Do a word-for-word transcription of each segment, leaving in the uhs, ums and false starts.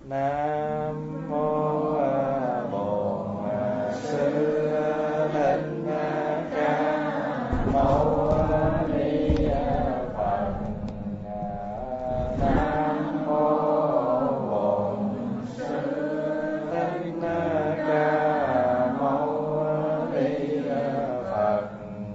Nam mô Bổn Sư Thích Ca Mâu Ni Phật. Nam mô Bổn Sư Thích Ca Mâu Ni Phật.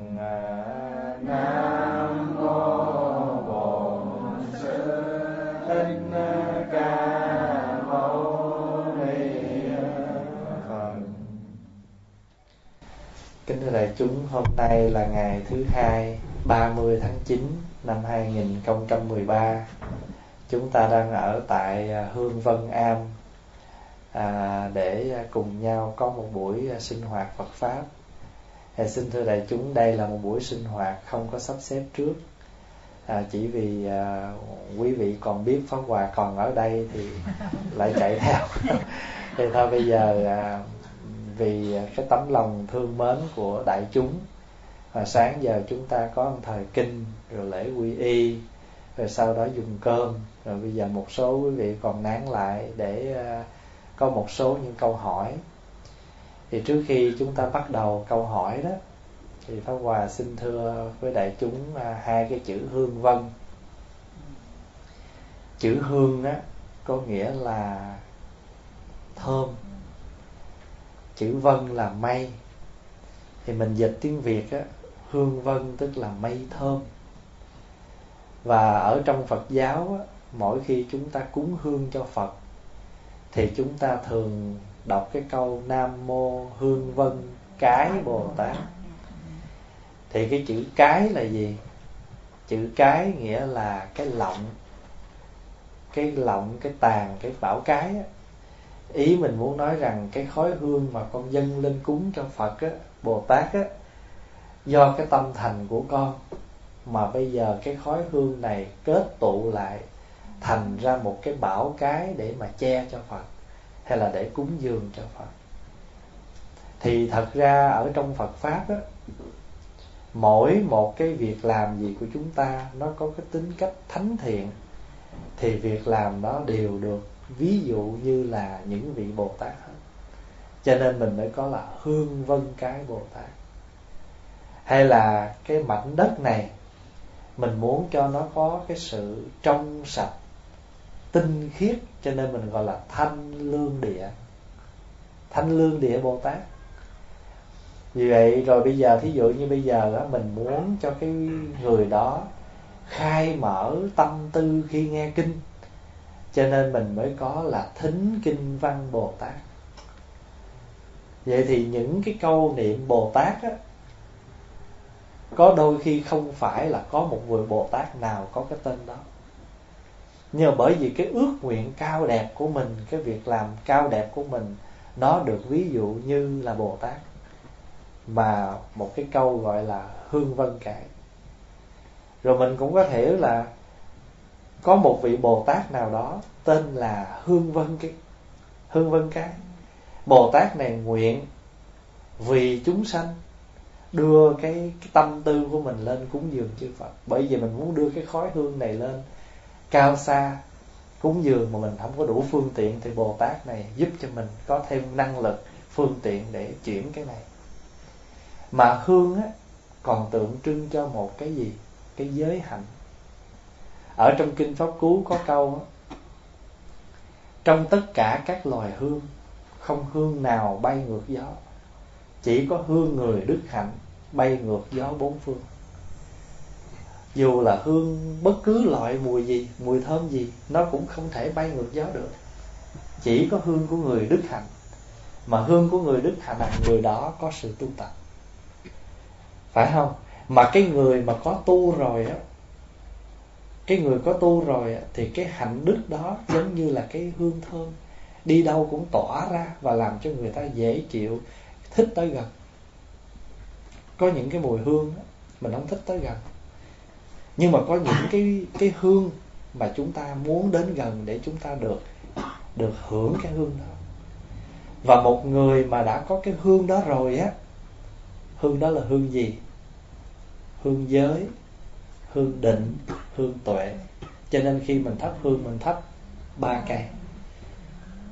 Nam mô Bổn Sư Thích Ca Mâu Ni Phật. Kính thưa đại chúng, hôm nay là ngày thứ hai, ba mươi tháng chín năm hai nghìn không trăm mười ba. Chúng ta đang ở tại Hương Vân Am à, để cùng nhau có một buổi sinh hoạt Phật Pháp. À, xin thưa đại chúng, đây là một buổi sinh hoạt không có sắp xếp trước. À, chỉ vì à, quý vị còn biết Pháp Hòa còn ở đây thì lại chạy theo. Thì thôi bây giờ à, vì cái tấm lòng thương mến của đại chúng, và sáng giờ chúng ta có một thời kinh, rồi lễ quy y, rồi sau đó dùng cơm, rồi bây giờ một số quý vị còn nán lại để à, có một số những câu hỏi. Thì trước khi chúng ta bắt đầu câu hỏi đó, thì Pháp Hòa xin thưa với đại chúng à, hai cái chữ hương vân. Chữ hương á có nghĩa là thơm, chữ vân là mây. Thì mình dịch tiếng Việt á, hương vân tức là mây thơm. Và ở trong Phật giáo á, mỗi khi chúng ta cúng hương cho Phật thì chúng ta thường đọc cái câu Nam Mô Hương Vân Cái Bồ Tát. Thì cái chữ cái là gì? Chữ cái nghĩa là cái lọng, cái lọng, cái tàn, cái bảo cái á. Ý mình muốn nói rằng cái khói hương mà con dâng lên cúng cho Phật á, Bồ Tát á, do cái tâm thành của con mà bây giờ cái khói hương này kết tụ lại thành ra một cái bảo cái để mà che cho Phật, hay là để cúng dường cho Phật. Thì thật ra ở trong Phật Pháp á, mỗi một cái việc làm gì của chúng ta nó có cái tính cách thánh thiện, thì việc làm đó đều được ví dụ như là những vị Bồ Tát hết. Cho nên mình mới có là hương vân cái Bồ Tát. Hay là cái mảnh đất này mình muốn cho nó có cái sự trong sạch, tinh khiết, cho nên mình gọi là thanh lương địa, thanh lương địa Bồ Tát. Vì vậy rồi bây giờ thí dụ như bây giờ đó, mình muốn cho cái người đó khai mở tâm tư khi nghe kinh, cho nên mình mới có là thính kinh văn Bồ Tát. Vậy thì những cái câu niệm Bồ Tát á, có đôi khi không phải là có một người Bồ Tát nào có cái tên đó, nhưng mà bởi vì cái ước nguyện cao đẹp của mình, cái việc làm cao đẹp của mình, nó được ví dụ như là Bồ Tát, mà một cái câu gọi là hương vân cái. Rồi mình cũng có thể là có một vị Bồ Tát nào đó tên là hương vân cái, hương vân cái. Bồ Tát này nguyện vì chúng sanh đưa cái, cái tâm tư của mình lên cúng dường chư Phật. Bởi vì mình muốn đưa cái khói hương này lên cao xa cúng dường mà mình không có đủ phương tiện, thì Bồ Tát này giúp cho mình có thêm năng lực, phương tiện để chuyển cái này. Mà hương á, còn tượng trưng cho một cái gì? Cái giới hạnh. Ở trong Kinh Pháp Cú có câu á, trong tất cả các loài hương, không hương nào bay ngược gió, chỉ có hương người đức hạnh bay ngược gió bốn phương. Dù là hương bất cứ loại mùi gì, mùi thơm gì, nó cũng không thể bay ngược gió được. Chỉ có hương của người đức hạnh. Mà hương của người đức hạnh là người đó có sự tu tập, phải không? Mà cái người mà có tu rồi á, cái người có tu rồi á, thì cái hạnh đức đó giống như là cái hương thơm, đi đâu cũng tỏa ra và làm cho người ta dễ chịu, thích tới gần. Có những cái mùi hương á, mình không thích tới gần, nhưng mà có những cái, cái hương mà chúng ta muốn đến gần để chúng ta được, được hưởng cái hương đó. Và một người mà đã có cái hương đó rồi á, hương đó là hương gì? Hương giới, hương định, hương tuệ. Cho nên khi mình thắp hương, mình thắp ba cây.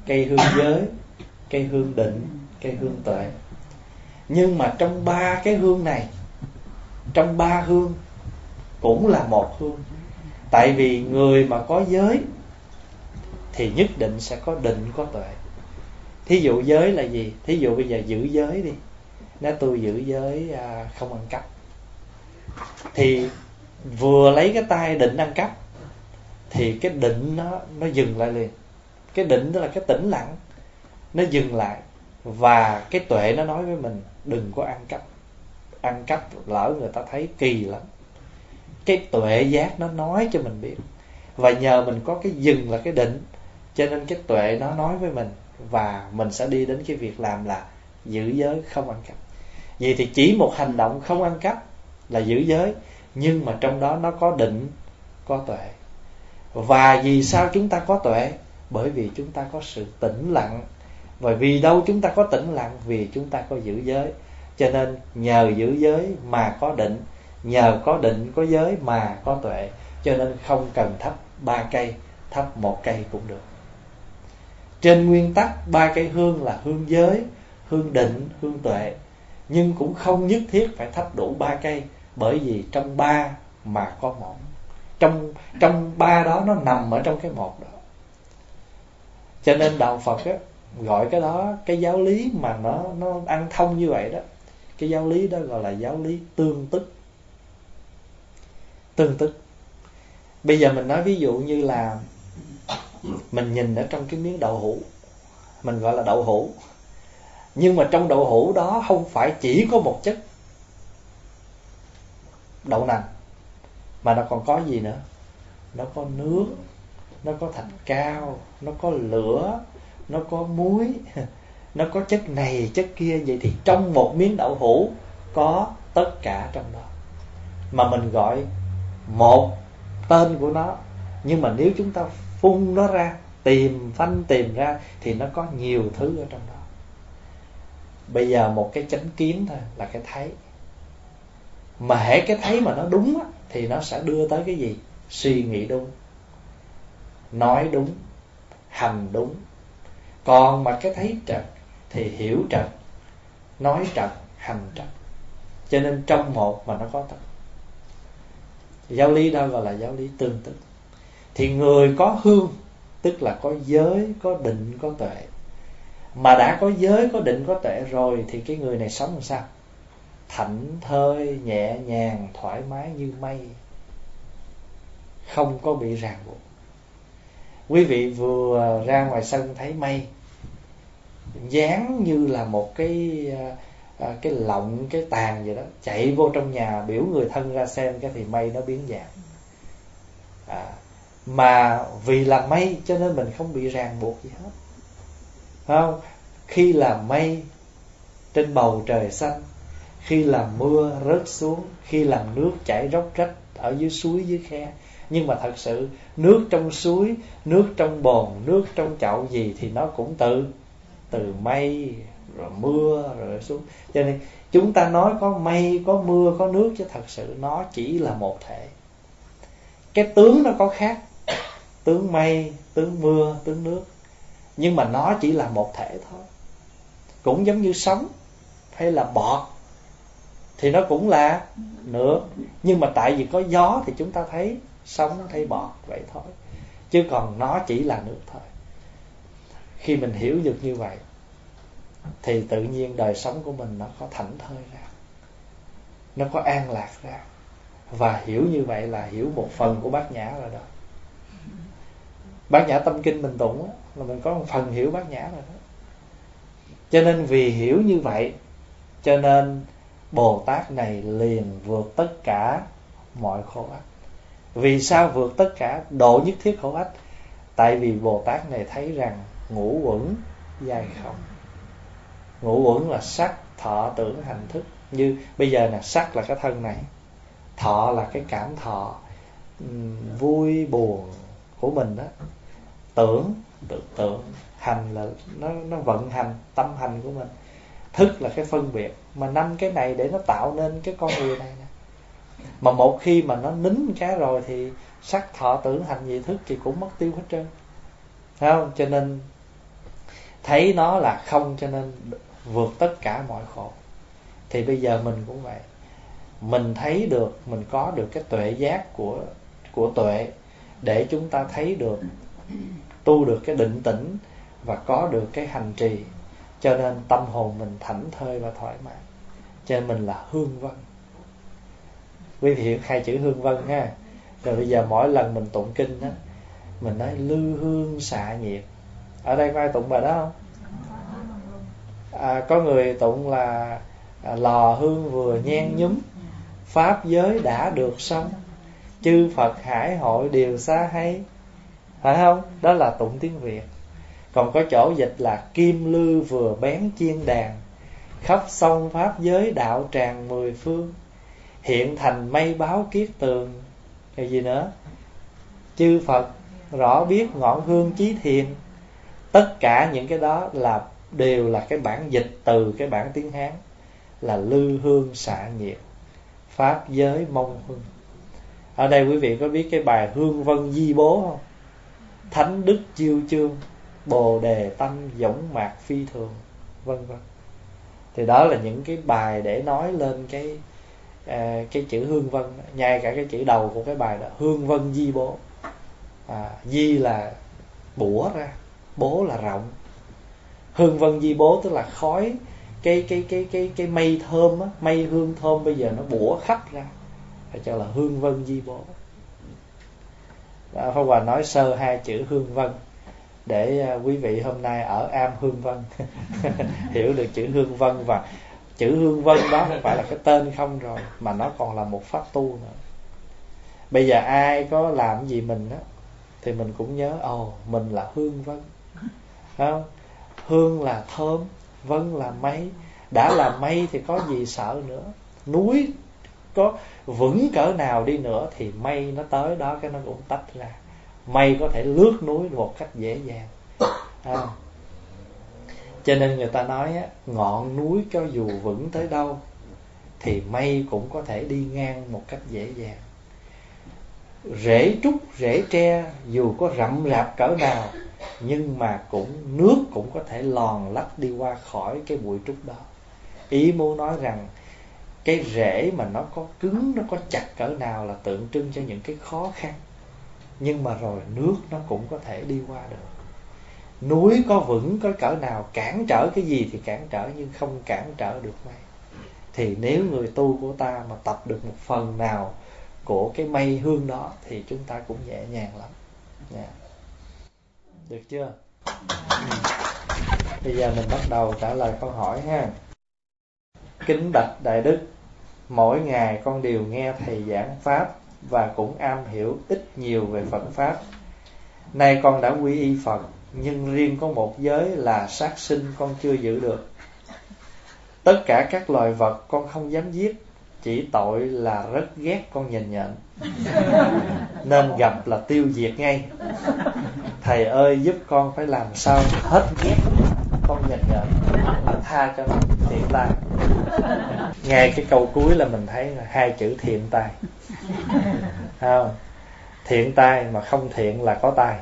cây hương giới, cây hương định, cây hương tuệ. Nhưng mà trong ba cái hương này, trong ba hương cũng là một hương. Tại vì người mà có giới thì nhất định sẽ có định, có tuệ. Thí dụ giới là gì? Thí dụ bây giờ giữ giới đi, nếu tôi giữ giới à, không ăn cắp, thì vừa lấy cái tay định ăn cắp thì cái định nó nó dừng lại liền. Cái định đó là cái tĩnh lặng, nó dừng lại. Và cái tuệ nó nói với mình đừng có ăn cắp. Ăn cắp lỡ người ta thấy kỳ lắm. Cái tuệ giác nó nói cho mình biết. Và nhờ mình có cái dừng là cái định, cho nên cái tuệ nó nói với mình, và mình sẽ đi đến cái việc làm là giữ giới không ăn cắp. Vậy thì chỉ một hành động không ăn cắp là giữ giới, nhưng mà trong đó nó có định, có tuệ. Và vì sao chúng ta có tuệ? Bởi vì chúng ta có sự tĩnh lặng. Và vì đâu chúng ta có tĩnh lặng? Vì chúng ta có giữ giới. Cho nên nhờ giữ giới mà có định, nhờ có định có giới mà có tuệ. Cho nên không cần thắp ba cây, thắp một cây cũng được. Trên nguyên tắc ba cây hương là hương giới, hương định, hương tuệ. Nhưng cũng không nhất thiết phải thắp đủ ba cây, bởi vì trong ba mà có một. Trong trong ba đó nó nằm ở trong cái một đó. Cho nên đạo Phật á, gọi cái đó, cái giáo lý mà nó nó ăn thông như vậy đó, cái giáo lý đó gọi là giáo lý tương tức. Tương tức. Bây giờ mình nói ví dụ như là mình nhìn ở trong cái miếng đậu hũ, mình gọi là đậu hũ. Nhưng mà trong đậu hũ đó không phải chỉ có một chất đậu nành, mà nó còn có gì nữa? Nó có nước, nó có thạch cao, nó có lửa, nó có muối, nó có chất này, chất kia. Vậy thì trong một miếng đậu hũ có tất cả trong đó, mà mình gọi một tên của nó. Nhưng mà nếu chúng ta phun nó ra, tìm phanh tìm ra, thì nó có nhiều thứ ở trong đó. Bây giờ một cái chánh kiến thôi là cái thấy. Mà hễ cái thấy mà nó đúng á, thì nó sẽ đưa tới cái gì? Suy nghĩ đúng, nói đúng, hành đúng. Còn mà cái thấy trật thì hiểu trật, nói trật, hành trật. Cho nên trong một mà nó có thật. Giáo lý đó gọi là giáo lý tương tức. Thì người có hương, tức là có giới, có định, có tuệ. Mà đã có giới, có định, có tuệ rồi, thì cái người này sống làm sao? Thảnh thơi, nhẹ nhàng, thoải mái như mây, không có bị ràng buộc. Quý vị vừa ra ngoài sân thấy mây dáng như là một cái à, cái lọng, cái tàn gì đó, chạy vô trong nhà biểu người thân ra xem, cái thì mây nó biến dạng. à, Mà vì là mây cho nên mình không bị ràng buộc gì hết, phải không? Khi là mây trên bầu trời xanh, khi là mưa rớt xuống, khi làm nước chảy róc rách ở dưới suối, dưới khe. Nhưng mà thật sự nước trong suối, nước trong bồn, nước trong chậu gì thì nó cũng từ từ mây rồi mưa rồi xuống. Cho nên chúng ta nói có mây, có mưa, có nước, chứ thật sự nó chỉ là một thể. Cái tướng nó có khác, tướng mây, tướng mưa, tướng nước, nhưng mà nó chỉ là một thể thôi. Cũng giống như sóng hay là bọt thì nó cũng là nước, nhưng mà tại vì có gió thì chúng ta thấy sóng, thấy bọt vậy thôi, chứ còn nó chỉ là nước thôi. Khi mình hiểu được như vậy thì tự nhiên đời sống của mình nó có thảnh thơi ra, nó có an lạc ra. Và hiểu như vậy là hiểu một phần của Bát Nhã rồi đó. Bát Nhã Tâm Kinh mình tụng là mình có một phần hiểu Bát Nhã rồi đó. Cho nên vì hiểu như vậy, cho nên Bồ Tát này liền vượt tất cả mọi khổ ách. Vì sao vượt tất cả? Độ nhất thiết khổ ách. Tại vì Bồ Tát này thấy rằng ngũ uẩn giai không. Ngũ uẩn là sắc, thọ, tưởng, hành, thức. Như bây giờ là sắc là cái thân này, thọ là cái cảm thọ vui buồn của mình đó, tưởng tưởng, tưởng. Hành là nó, nó vận hành tâm hành của mình, thức là cái phân biệt. Mà năm cái này để nó tạo nên cái con người này nè. Mà một khi mà nó nín cái rồi thì sắc, thọ, tưởng, hành, vị, thức thì cũng mất tiêu hết trơn, thấy không? Cho nên thấy nó là không cho nên vượt tất cả mọi khổ. Thì bây giờ mình cũng vậy. Mình thấy được, mình có được cái tuệ giác của, của tuệ để chúng ta thấy được, tu được cái định tĩnh và có được cái hành trì. Cho nên tâm hồn mình thảnh thơi và thoải mái. Cho nên mình là hương vân. Quý vị hiểu hai chữ hương vân ha. Rồi bây giờ mỗi lần mình tụng kinh á, mình nói lư hương xạ nhiệt. Ở đây có ai tụng bài đó không? À, có người tụng là à, lò hương vừa nhen nhúm, pháp giới đã được xong, chư Phật hải hội đều xa hay. Phải không? Đó là tụng tiếng Việt. Còn có chỗ dịch là kim lư vừa bén chiên đàn, khắp sông pháp giới đạo tràng mười phương, hiện thành mây báo kiết tường. Cái gì nữa? Chư Phật rõ biết ngọn hương chí thiền. Tất cả những cái đó là đều là cái bản dịch từ cái bản tiếng Hán là lư hương xạ nhiệt, pháp giới mông hương. Ở đây quý vị có biết cái bài Hương Vân Di Bố không? Thánh đức chiêu chương, bồ đề tâm dõng mạc phi thường, vân vân. Thì đó là những cái bài để nói lên cái à, cái chữ hương vân. Ngay cả cái chữ đầu của cái bài đó, Hương Vân Di Bố. à, Di là bủa ra, bố là rộng. Hương Vân Di Bố tức là khói, cái cái cái cái cái mây thơm á, mây hương thơm bây giờ nó bủa khắp ra, phải cho là Hương Vân Di Bố. Pháp Hòa nói sơ hai chữ hương vân để uh, quý vị hôm nay ở am hương vân hiểu được chữ hương vân. Và chữ hương vân đó không phải là cái tên không rồi, mà nó còn là một pháp tu nữa. Bây giờ ai có làm gì mình á thì mình cũng nhớ ồ oh, mình là hương vân, không? Hương là thơm, vân là mây. Đã là mây thì có gì sợ nữa. Núi có vững cỡ nào đi nữa thì mây nó tới đó cái nó cũng tách ra. Mây có thể lướt núi một cách dễ dàng. À. Cho nên người ta nói á, ngọn núi cho dù vững tới đâu thì mây cũng có thể đi ngang một cách dễ dàng. Rễ trúc, rễ tre dù có rậm rạp cỡ nào nhưng mà cũng nước cũng có thể lòn lách đi qua khỏi cái bụi trúc đó. Ý muốn nói rằng cái rễ mà nó có cứng, nó có chặt cỡ nào là tượng trưng cho những cái khó khăn. Nhưng mà rồi nước nó cũng có thể đi qua được. Núi có vững có cỡ nào, cản trở cái gì thì cản trở, nhưng không cản trở được mây. Thì nếu người tu của ta mà tập được một phần nào của cái mây hương đó thì chúng ta cũng nhẹ nhàng lắm. Yeah. Được chưa? Bây giờ mình bắt đầu trả lời câu hỏi ha. Kính bạch Đại Đức, mỗi ngày con đều nghe thầy giảng pháp và cũng am hiểu ít nhiều về Phật pháp. Nay con đã quy y Phật, nhưng riêng có một giới là sát sinh con chưa giữ được. Tất cả các loài vật con không dám giết, chỉ tội là rất ghét con nhện nhện, nên gặp là tiêu diệt ngay. Thầy ơi giúp con phải làm sao hết ghét con nhện nhện, tha cho nó thiện tai. Ngay cái câu cuối là mình thấy là hai chữ thiện tai. Không? Thiện tai mà không thiện là có tai.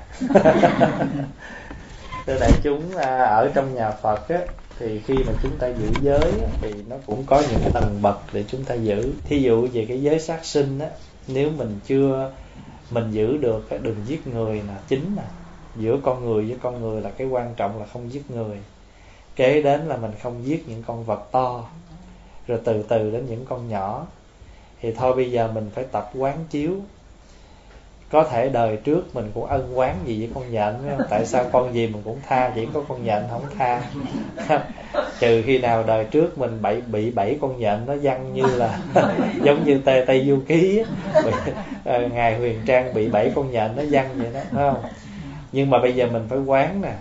Thưa đại chúng, ở trong nhà Phật á, thì khi mà chúng ta giữ giới á, thì nó cũng có những cái tầng bậc để chúng ta giữ. Thí dụ về cái giới sát sinh á, nếu mình chưa mình giữ được cái đừng giết người là chính nè. Giữa con người với con người là cái quan trọng là không giết người. Kế đến là mình không giết những con vật to, rồi từ từ đến những con nhỏ. Thì thôi bây giờ mình phải tập quán chiếu. Có thể đời trước mình cũng ân oán gì với con nhện, phải không? Tại sao con gì mình cũng tha, chỉ có con nhện không tha. Trừ khi nào đời trước mình bị, bị bảy con nhện nó văng như là giống như Tây, Tây Du Ký á. Ngài Huyền Trang bị bảy con nhện nó văng vậy đó, phải không? Nhưng mà bây giờ mình phải quán nè.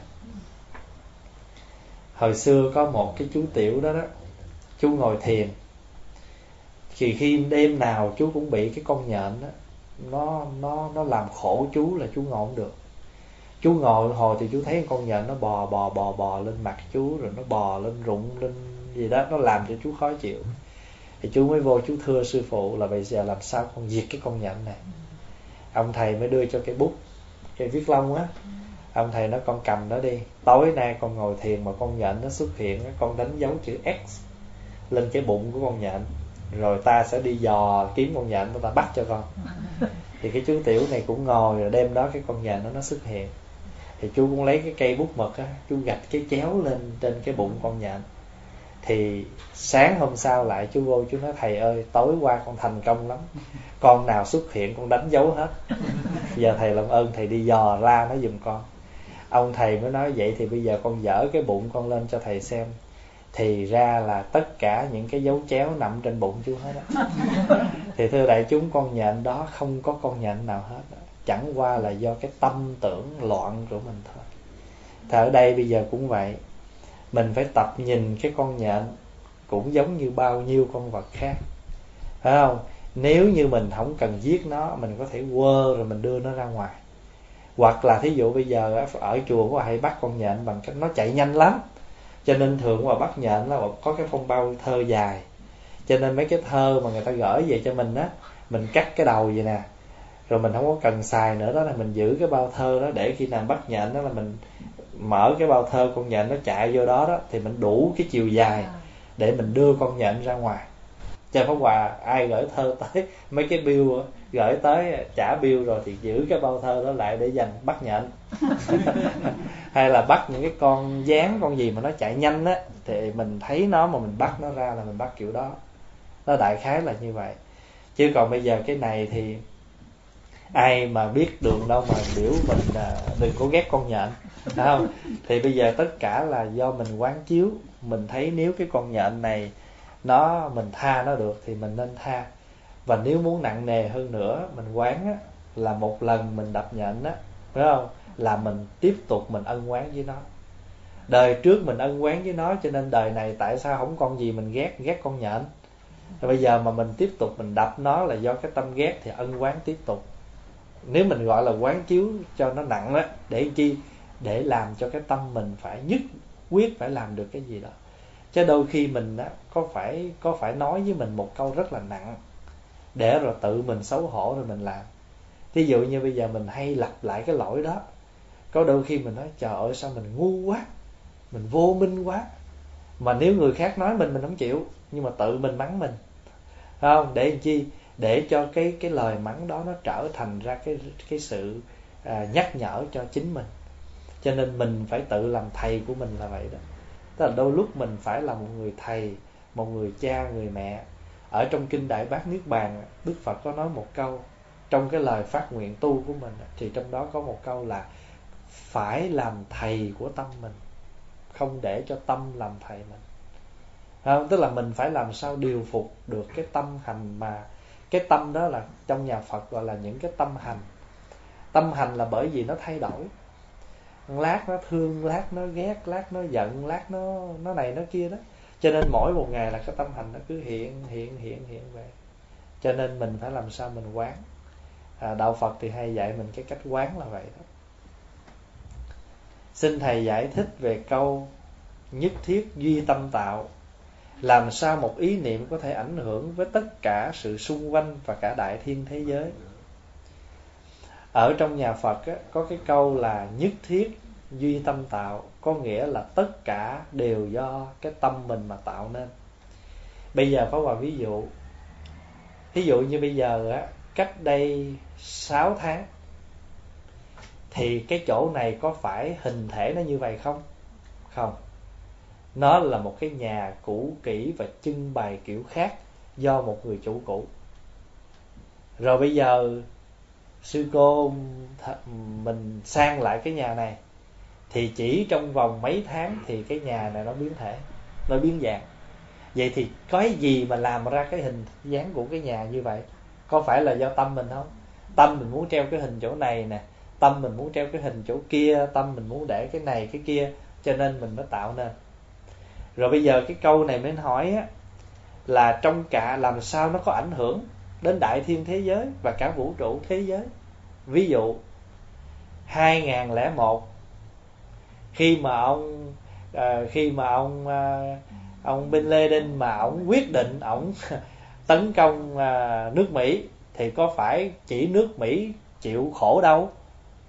Hồi xưa có một cái chú Tiểu đó đó, chú ngồi thiền. Thì khi đêm nào chú cũng bị cái con nhện đó nó nó nó làm khổ chú, là chú ngồi không được. Chú ngồi hồi thì chú thấy con nhện nó bò bò bò bò lên mặt chú, rồi nó bò lên rụng lên gì đó, nó làm cho chú khó chịu. Thì chú mới vô chú thưa sư phụ là bây giờ làm sao con diệt cái con nhện này. Ông thầy mới đưa cho cái bút, cái viết lông á, Ông thầy nói con cầm nó đi, tối nay con ngồi thiền mà con nhện nó xuất hiện, con đánh dấu chữ X lên cái bụng của con nhện, rồi ta sẽ đi dò kiếm con nhện, ta bắt cho con. Thì cái chú Tiểu này cũng ngồi, rồi đêm đó cái con nhện nó nó xuất hiện. Thì chú cũng lấy cái cây bút mực á, chú gạch cái chéo lên trên cái bụng con nhện. Thì sáng hôm sau lại chú vô chú nói thầy ơi, tối qua con thành công lắm, con nào xuất hiện con đánh dấu hết. Giờ thầy làm ơn thầy đi dò ra nó giùm con. Ông thầy mới nói vậy thì bây giờ con dỡ cái bụng con lên cho thầy xem. Thì ra là tất cả những cái dấu chéo nằm trên bụng chú hết á. Thì thưa đại chúng, con nhện đó không có con nhện nào hết đó. Chẳng qua là do cái tâm tưởng loạn của mình thôi. Thì ở đây bây giờ cũng vậy, mình phải tập nhìn cái con nhện cũng giống như bao nhiêu con vật khác, phải không? Nếu như mình không cần giết nó, mình có thể quơ rồi mình đưa nó ra ngoài. Hoặc là thí dụ bây giờ ở chùa có hay bắt con nhện bằng cách nó chạy nhanh lắm, cho nên thường mà bắt nhện là có cái phong bao thơ dài, cho nên mấy cái thơ mà người ta gửi về cho mình á, mình cắt cái đầu vậy nè, rồi mình không có cần xài nữa, đó là mình giữ cái bao thơ đó để khi nào bắt nhện đó là mình mở cái bao thơ con nhện nó chạy vô đó đó, thì mình đủ cái chiều dài để mình đưa con nhện ra ngoài. Cho Pháp Hòa ai gửi thơ tới mấy cái bill gửi tới trả bill rồi thì giữ cái bao thơ đó lại để dành bắt nhện. Hay là bắt những cái con gián, con gì mà nó chạy nhanh á, thì mình thấy nó mà mình bắt nó ra là mình bắt kiểu đó. Nó đại khái là như vậy. Chứ còn bây giờ cái này thì ai mà biết đường đâu mà biểu mình đừng có ghét con nhện, phải không? Thì bây giờ tất cả là do mình quán chiếu. Mình thấy nếu cái con nhện này nó mình tha nó được thì mình nên tha. Và nếu muốn nặng nề hơn nữa, mình quán á, là một lần mình đập nhện á, phải không? Là mình tiếp tục mình ân oán với nó. Đời trước mình ân oán với nó, cho nên đời này tại sao không con gì mình ghét, ghét con nhện. Rồi bây giờ mà mình tiếp tục mình đập nó là do cái tâm ghét thì ân oán tiếp tục. Nếu mình gọi là quán chiếu cho nó nặng á, để chi? Để làm cho cái tâm mình phải nhất quyết phải làm được cái gì đó. Chứ đôi khi mình á, có phải có phải nói với mình một câu rất là nặng để rồi tự mình xấu hổ rồi mình làm. Thí dụ như bây giờ mình hay lặp lại cái lỗi đó, có đôi khi mình nói trời ơi sao mình ngu quá, mình vô minh quá. Mà nếu người khác nói mình mình không chịu, nhưng mà tự mình mắng mình, phải không? Để làm chi? Để cho cái cái lời mắng đó nó trở thành ra cái cái sự à, nhắc nhở cho chính mình. Cho nên mình phải tự làm thầy của mình là vậy đó. Tức là đôi lúc mình phải là một người thầy, một người cha, người mẹ. Ở trong Kinh Đại Bát Niết Bàn, Đức Phật có nói một câu, trong cái lời phát nguyện tu của mình, thì trong đó có một câu là phải làm thầy của tâm mình, không để cho tâm làm thầy mình. Không? Tức là mình phải làm sao điều phục được cái tâm hành, mà cái tâm đó là trong nhà Phật gọi là những cái tâm hành. Tâm hành là bởi vì nó thay đổi. Lát nó thương, lát nó ghét, lát nó giận, lát nó nó này nó kia đó. Cho nên mỗi một ngày là cái tâm hành nó cứ hiện hiện hiện hiện về. Cho nên mình phải làm sao mình quán. À, đạo Phật thì hay dạy mình cái cách quán là vậy đó. Xin thầy giải thích về câu nhất thiết duy tâm tạo. Làm sao một ý niệm có thể ảnh hưởng với tất cả sự xung quanh và cả đại thiên thế giới? Ở trong nhà Phật á, có cái câu là nhất thiết duy tâm tạo, có nghĩa là tất cả đều do cái tâm mình mà tạo nên. Bây giờ có một ví dụ. Ví dụ như bây giờ á, cách đây sáu tháng thì cái chỗ này có phải hình thể nó như vậy không? Không. Nó là một cái nhà cũ kỹ và trưng bày kiểu khác do một người chủ cũ. Rồi bây giờ sư cô mình sang lại cái nhà này, thì chỉ trong vòng mấy tháng thì cái nhà này nó biến thể, nó biến dạng. Vậy thì cái gì mà làm ra cái hình dáng của cái nhà như vậy? Có phải là do tâm mình không? Tâm mình muốn treo cái hình chỗ này nè, tâm mình muốn treo cái hình chỗ kia, tâm mình muốn để cái này cái kia, cho nên mình mới tạo nên. Rồi bây giờ cái câu này mới hỏi á, là trong cả làm sao nó có ảnh hưởng đến đại thiên thế giới và cả vũ trụ thế giới. Ví dụ hai nghìn không trăm lẻ một, khi mà ông à, khi mà ông à, ông Bin Laden mà ông quyết định ông tấn công à, nước Mỹ, thì có phải chỉ nước Mỹ chịu khổ đâu,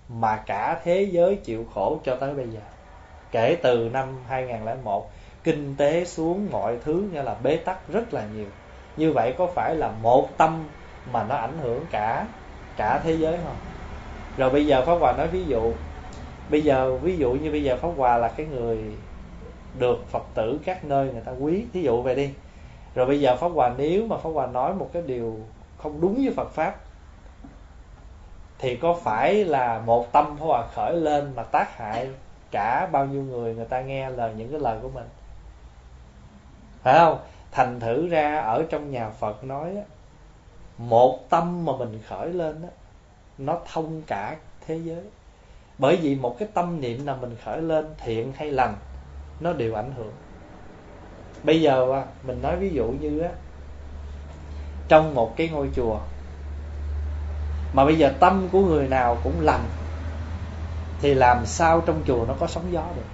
mà cả thế giới chịu khổ cho tới bây giờ. Kể từ năm hai không không một, kinh tế xuống, mọi thứ như là bế tắc rất là nhiều. Như vậy có phải là một tâm mà nó ảnh hưởng cả cả thế giới không? Rồi bây giờ Pháp Hòa nói ví dụ, bây giờ ví dụ như bây giờ Pháp Hòa là cái người được Phật tử các nơi người ta quý, thí dụ vậy đi. Rồi bây giờ Pháp Hòa nếu mà Pháp Hòa nói một cái điều không đúng với Phật Pháp, thì có phải là một tâm Pháp Hòa khởi lên mà tác hại cả bao nhiêu người người ta nghe lời những cái lời của mình, phải không? Thành thử ra ở trong nhà Phật nói, một tâm mà mình khởi lên đó, nó thông cả thế giới. Bởi vì một cái tâm niệm nào mình khởi lên, thiện hay lành, nó đều ảnh hưởng. Bây giờ mình nói ví dụ như á, trong một cái ngôi chùa mà bây giờ tâm của người nào cũng lành, thì làm sao trong chùa nó có sóng gió được?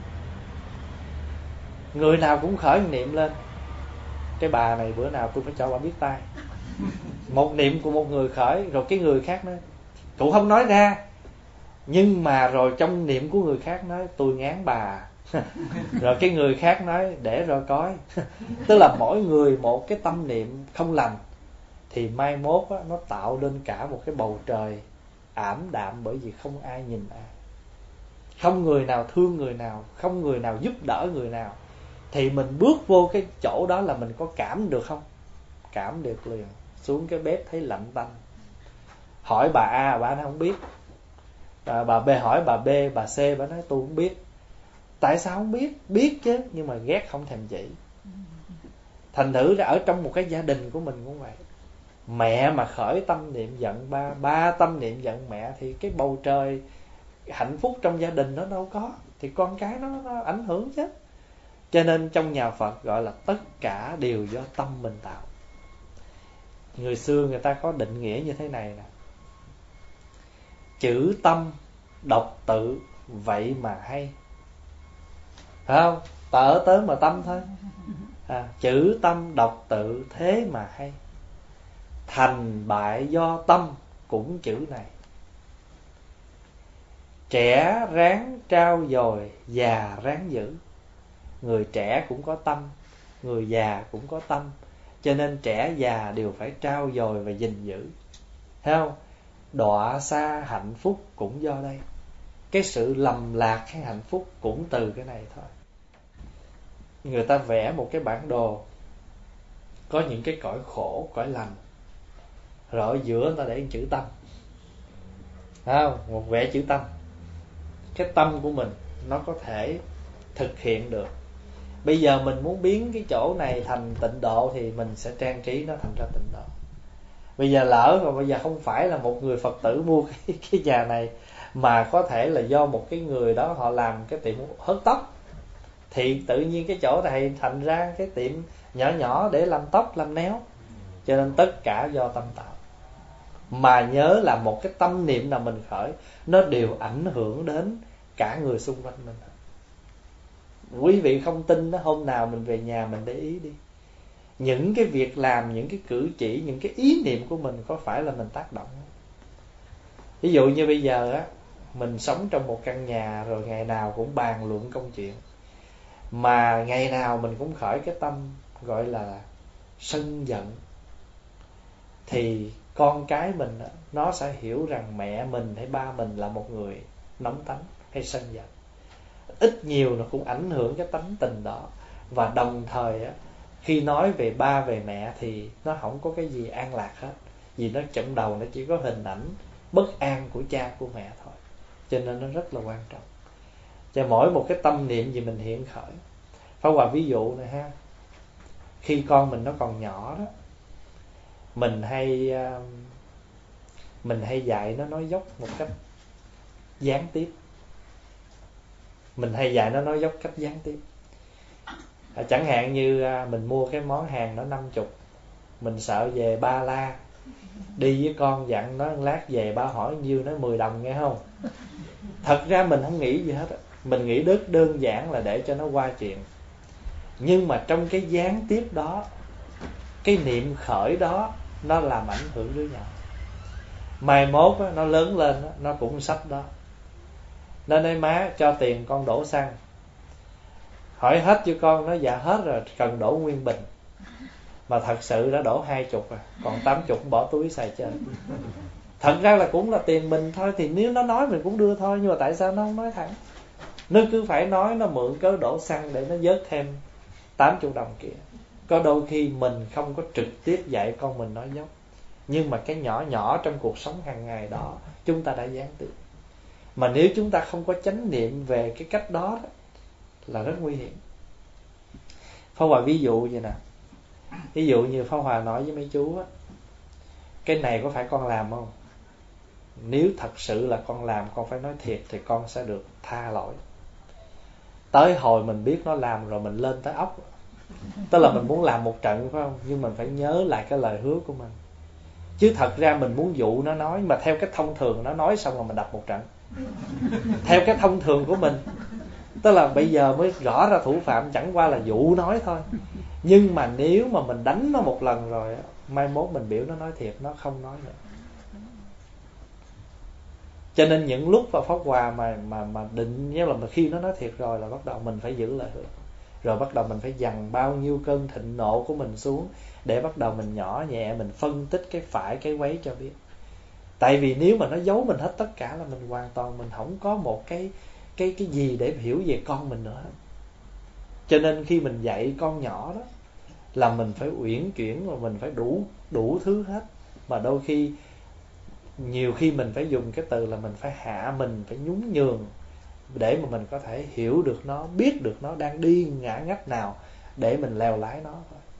Người nào cũng khởi niệm lên. Cái bà này bữa nào tôi phải cho bà biết tay. Một niệm của một người khởi, rồi cái người khác nói, cũng không nói ra, nhưng mà rồi trong niệm của người khác nói tôi ngán bà. Rồi cái người khác nói để rồi coi. Tức là mỗi người một cái tâm niệm không lành, thì mai mốt á, nó tạo nên cả một cái bầu trời ảm đạm, bởi vì không ai nhìn ai, không người nào thương người nào, không người nào giúp đỡ người nào. Thì mình bước vô cái chỗ đó là mình có cảm được không? Cảm được liền. Xuống cái bếp thấy lạnh tanh, hỏi bà A, bà nó không biết. Bà, bà B hỏi bà B, bà C, bà nói tôi không biết. Tại sao không biết? Biết chứ, nhưng mà ghét không thèm chỉ. Thành thử ra ở trong một cái gia đình của mình cũng vậy. Mẹ mà khởi tâm niệm giận ba, ba tâm niệm giận mẹ, thì cái bầu trời hạnh phúc trong gia đình nó đâu có, thì con cái nó, nó ảnh hưởng chứ. Cho nên trong nhà Phật gọi là tất cả đều do tâm mình tạo. Người xưa người ta có định nghĩa như thế này nè: chữ tâm độc tự vậy mà hay. Phải không? Tở tới mà tâm thôi. À, chữ tâm độc tự thế mà hay. Thành bại do tâm cũng chữ này. Trẻ ráng trao dồi, già ráng giữ. Người trẻ cũng có tâm, người già cũng có tâm. Cho nên trẻ già đều phải trao dồi và gìn giữ. Thấy không? Đọa xa hạnh phúc cũng do đây. Cái sự lầm lạc hay hạnh phúc cũng từ cái này thôi. Người ta vẽ một cái bản đồ, có những cái cõi khổ, cõi lành, rồi ở giữa người ta để chữ tâm. Thấy không? Một vẽ chữ tâm. Cái tâm của mình nó có thể thực hiện được. Bây giờ mình muốn biến cái chỗ này thành tịnh độ, thì mình sẽ trang trí nó thành ra tịnh độ. Bây giờ lỡ mà bây giờ không phải là một người Phật tử mua cái, cái nhà này, mà có thể là do một cái người đó họ làm cái tiệm hớt tóc, thì tự nhiên cái chỗ này thành ra cái tiệm nhỏ nhỏ để làm tóc, làm néo. Cho nên tất cả do tâm tạo. Mà nhớ là một cái tâm niệm nào mình khởi, nó đều ảnh hưởng đến cả người xung quanh mình. Quý vị không tin đó, hôm nào mình về nhà mình để ý đi. Những cái việc làm, những cái cử chỉ, những cái ý niệm của mình có phải là mình tác động không? Ví dụ như bây giờ á, mình sống trong một căn nhà, rồi ngày nào cũng bàn luận công chuyện, mà ngày nào mình cũng khởi cái tâm gọi là sân giận, thì con cái mình nó sẽ hiểu rằng mẹ mình hay ba mình là một người nóng tánh hay sân giận. Ít nhiều nó cũng ảnh hưởng cái tánh tình đó. Và đồng thời á, khi nói về ba về mẹ thì nó không có cái gì an lạc hết. Vì nó trong đầu nó chỉ có hình ảnh bất an của cha của mẹ thôi. Cho nên nó rất là quan trọng. Cho mỗi một cái tâm niệm gì mình hiện khởi. Pháp Hòa ví dụ này ha. Khi con mình nó còn nhỏ đó, Mình hay Mình hay dạy nó nói dốc một cách gián tiếp. Mình hay dạy nó nói dốc cách gián tiếp. à, Chẳng hạn như mình mua cái món hàng đó năm mươi, mình sợ về ba la, đi với con dặn nó lát về ba hỏi nhiêu, nói mười đồng nghe không. Thật ra mình không nghĩ gì hết. Mình nghĩ rất đơn giản là để cho nó qua chuyện. Nhưng mà trong cái gián tiếp đó, cái niệm khởi đó, nó làm ảnh hưởng đứa nhỏ. Mai mốt á, nó lớn lên á, nó cũng sách đó. Nó nói má cho tiền con đổ xăng. Hỏi hết chưa con? Nó dạ hết rồi, cần đổ nguyên bình. Mà thật sự đã đổ hai chục rồi, còn tám chục bỏ túi xài chơi. Thật ra là cũng là tiền mình thôi. Thì nếu nó nói mình cũng đưa thôi. Nhưng mà tại sao nó không nói thẳng? Nó cứ phải nói nó mượn cớ đổ xăng để nó vớt thêm tám mươi đồng kia. Có đôi khi mình không có trực tiếp dạy con mình nói dốc, nhưng mà cái nhỏ nhỏ trong cuộc sống hàng ngày đó chúng ta đã gián tiếp. Mà nếu chúng ta không có chánh niệm về cái cách đó, đó là rất nguy hiểm. Pháp Hòa ví dụ vậy nè. Ví dụ như Pháp Hòa nói với mấy chú á, cái này có phải con làm không? Nếu thật sự là con làm, con phải nói thiệt thì con sẽ được tha lỗi. Tới hồi mình biết nó làm rồi mình lên tới ốc. Tức là mình muốn làm một trận phải không? Nhưng mình phải nhớ lại cái lời hứa của mình. Chứ thật ra mình muốn dụ nó nói, mà theo cái thông thường nó nói xong rồi mình đập một trận. Theo cái thông thường của mình. Tức là bây giờ mới rõ ra thủ phạm, chẳng qua là dụ nói thôi. Nhưng mà nếu mà mình đánh nó một lần rồi, mai mốt mình biểu nó nói thiệt, nó không nói nữa. Cho nên những lúc vào Pháp Hòa mà mà mà định nghĩa là khi nó nói thiệt rồi là bắt đầu mình phải giữ lời hứa. Rồi bắt đầu mình phải dằn bao nhiêu cơn thịnh nộ của mình xuống, để bắt đầu mình nhỏ nhẹ, mình phân tích cái phải cái quấy cho biết. Tại vì nếu mà nó giấu mình hết tất cả là mình hoàn toàn mình không có một cái cái cái gì để hiểu về con mình nữa. Cho nên khi mình dạy con nhỏ đó là mình phải uyển chuyển, và mình phải đủ đủ thứ hết. Mà đôi khi nhiều khi mình phải dùng cái từ là mình phải hạ mình, phải nhún nhường để mà mình có thể hiểu được nó, biết được nó đang đi ngã ngách nào để mình lèo lái nó.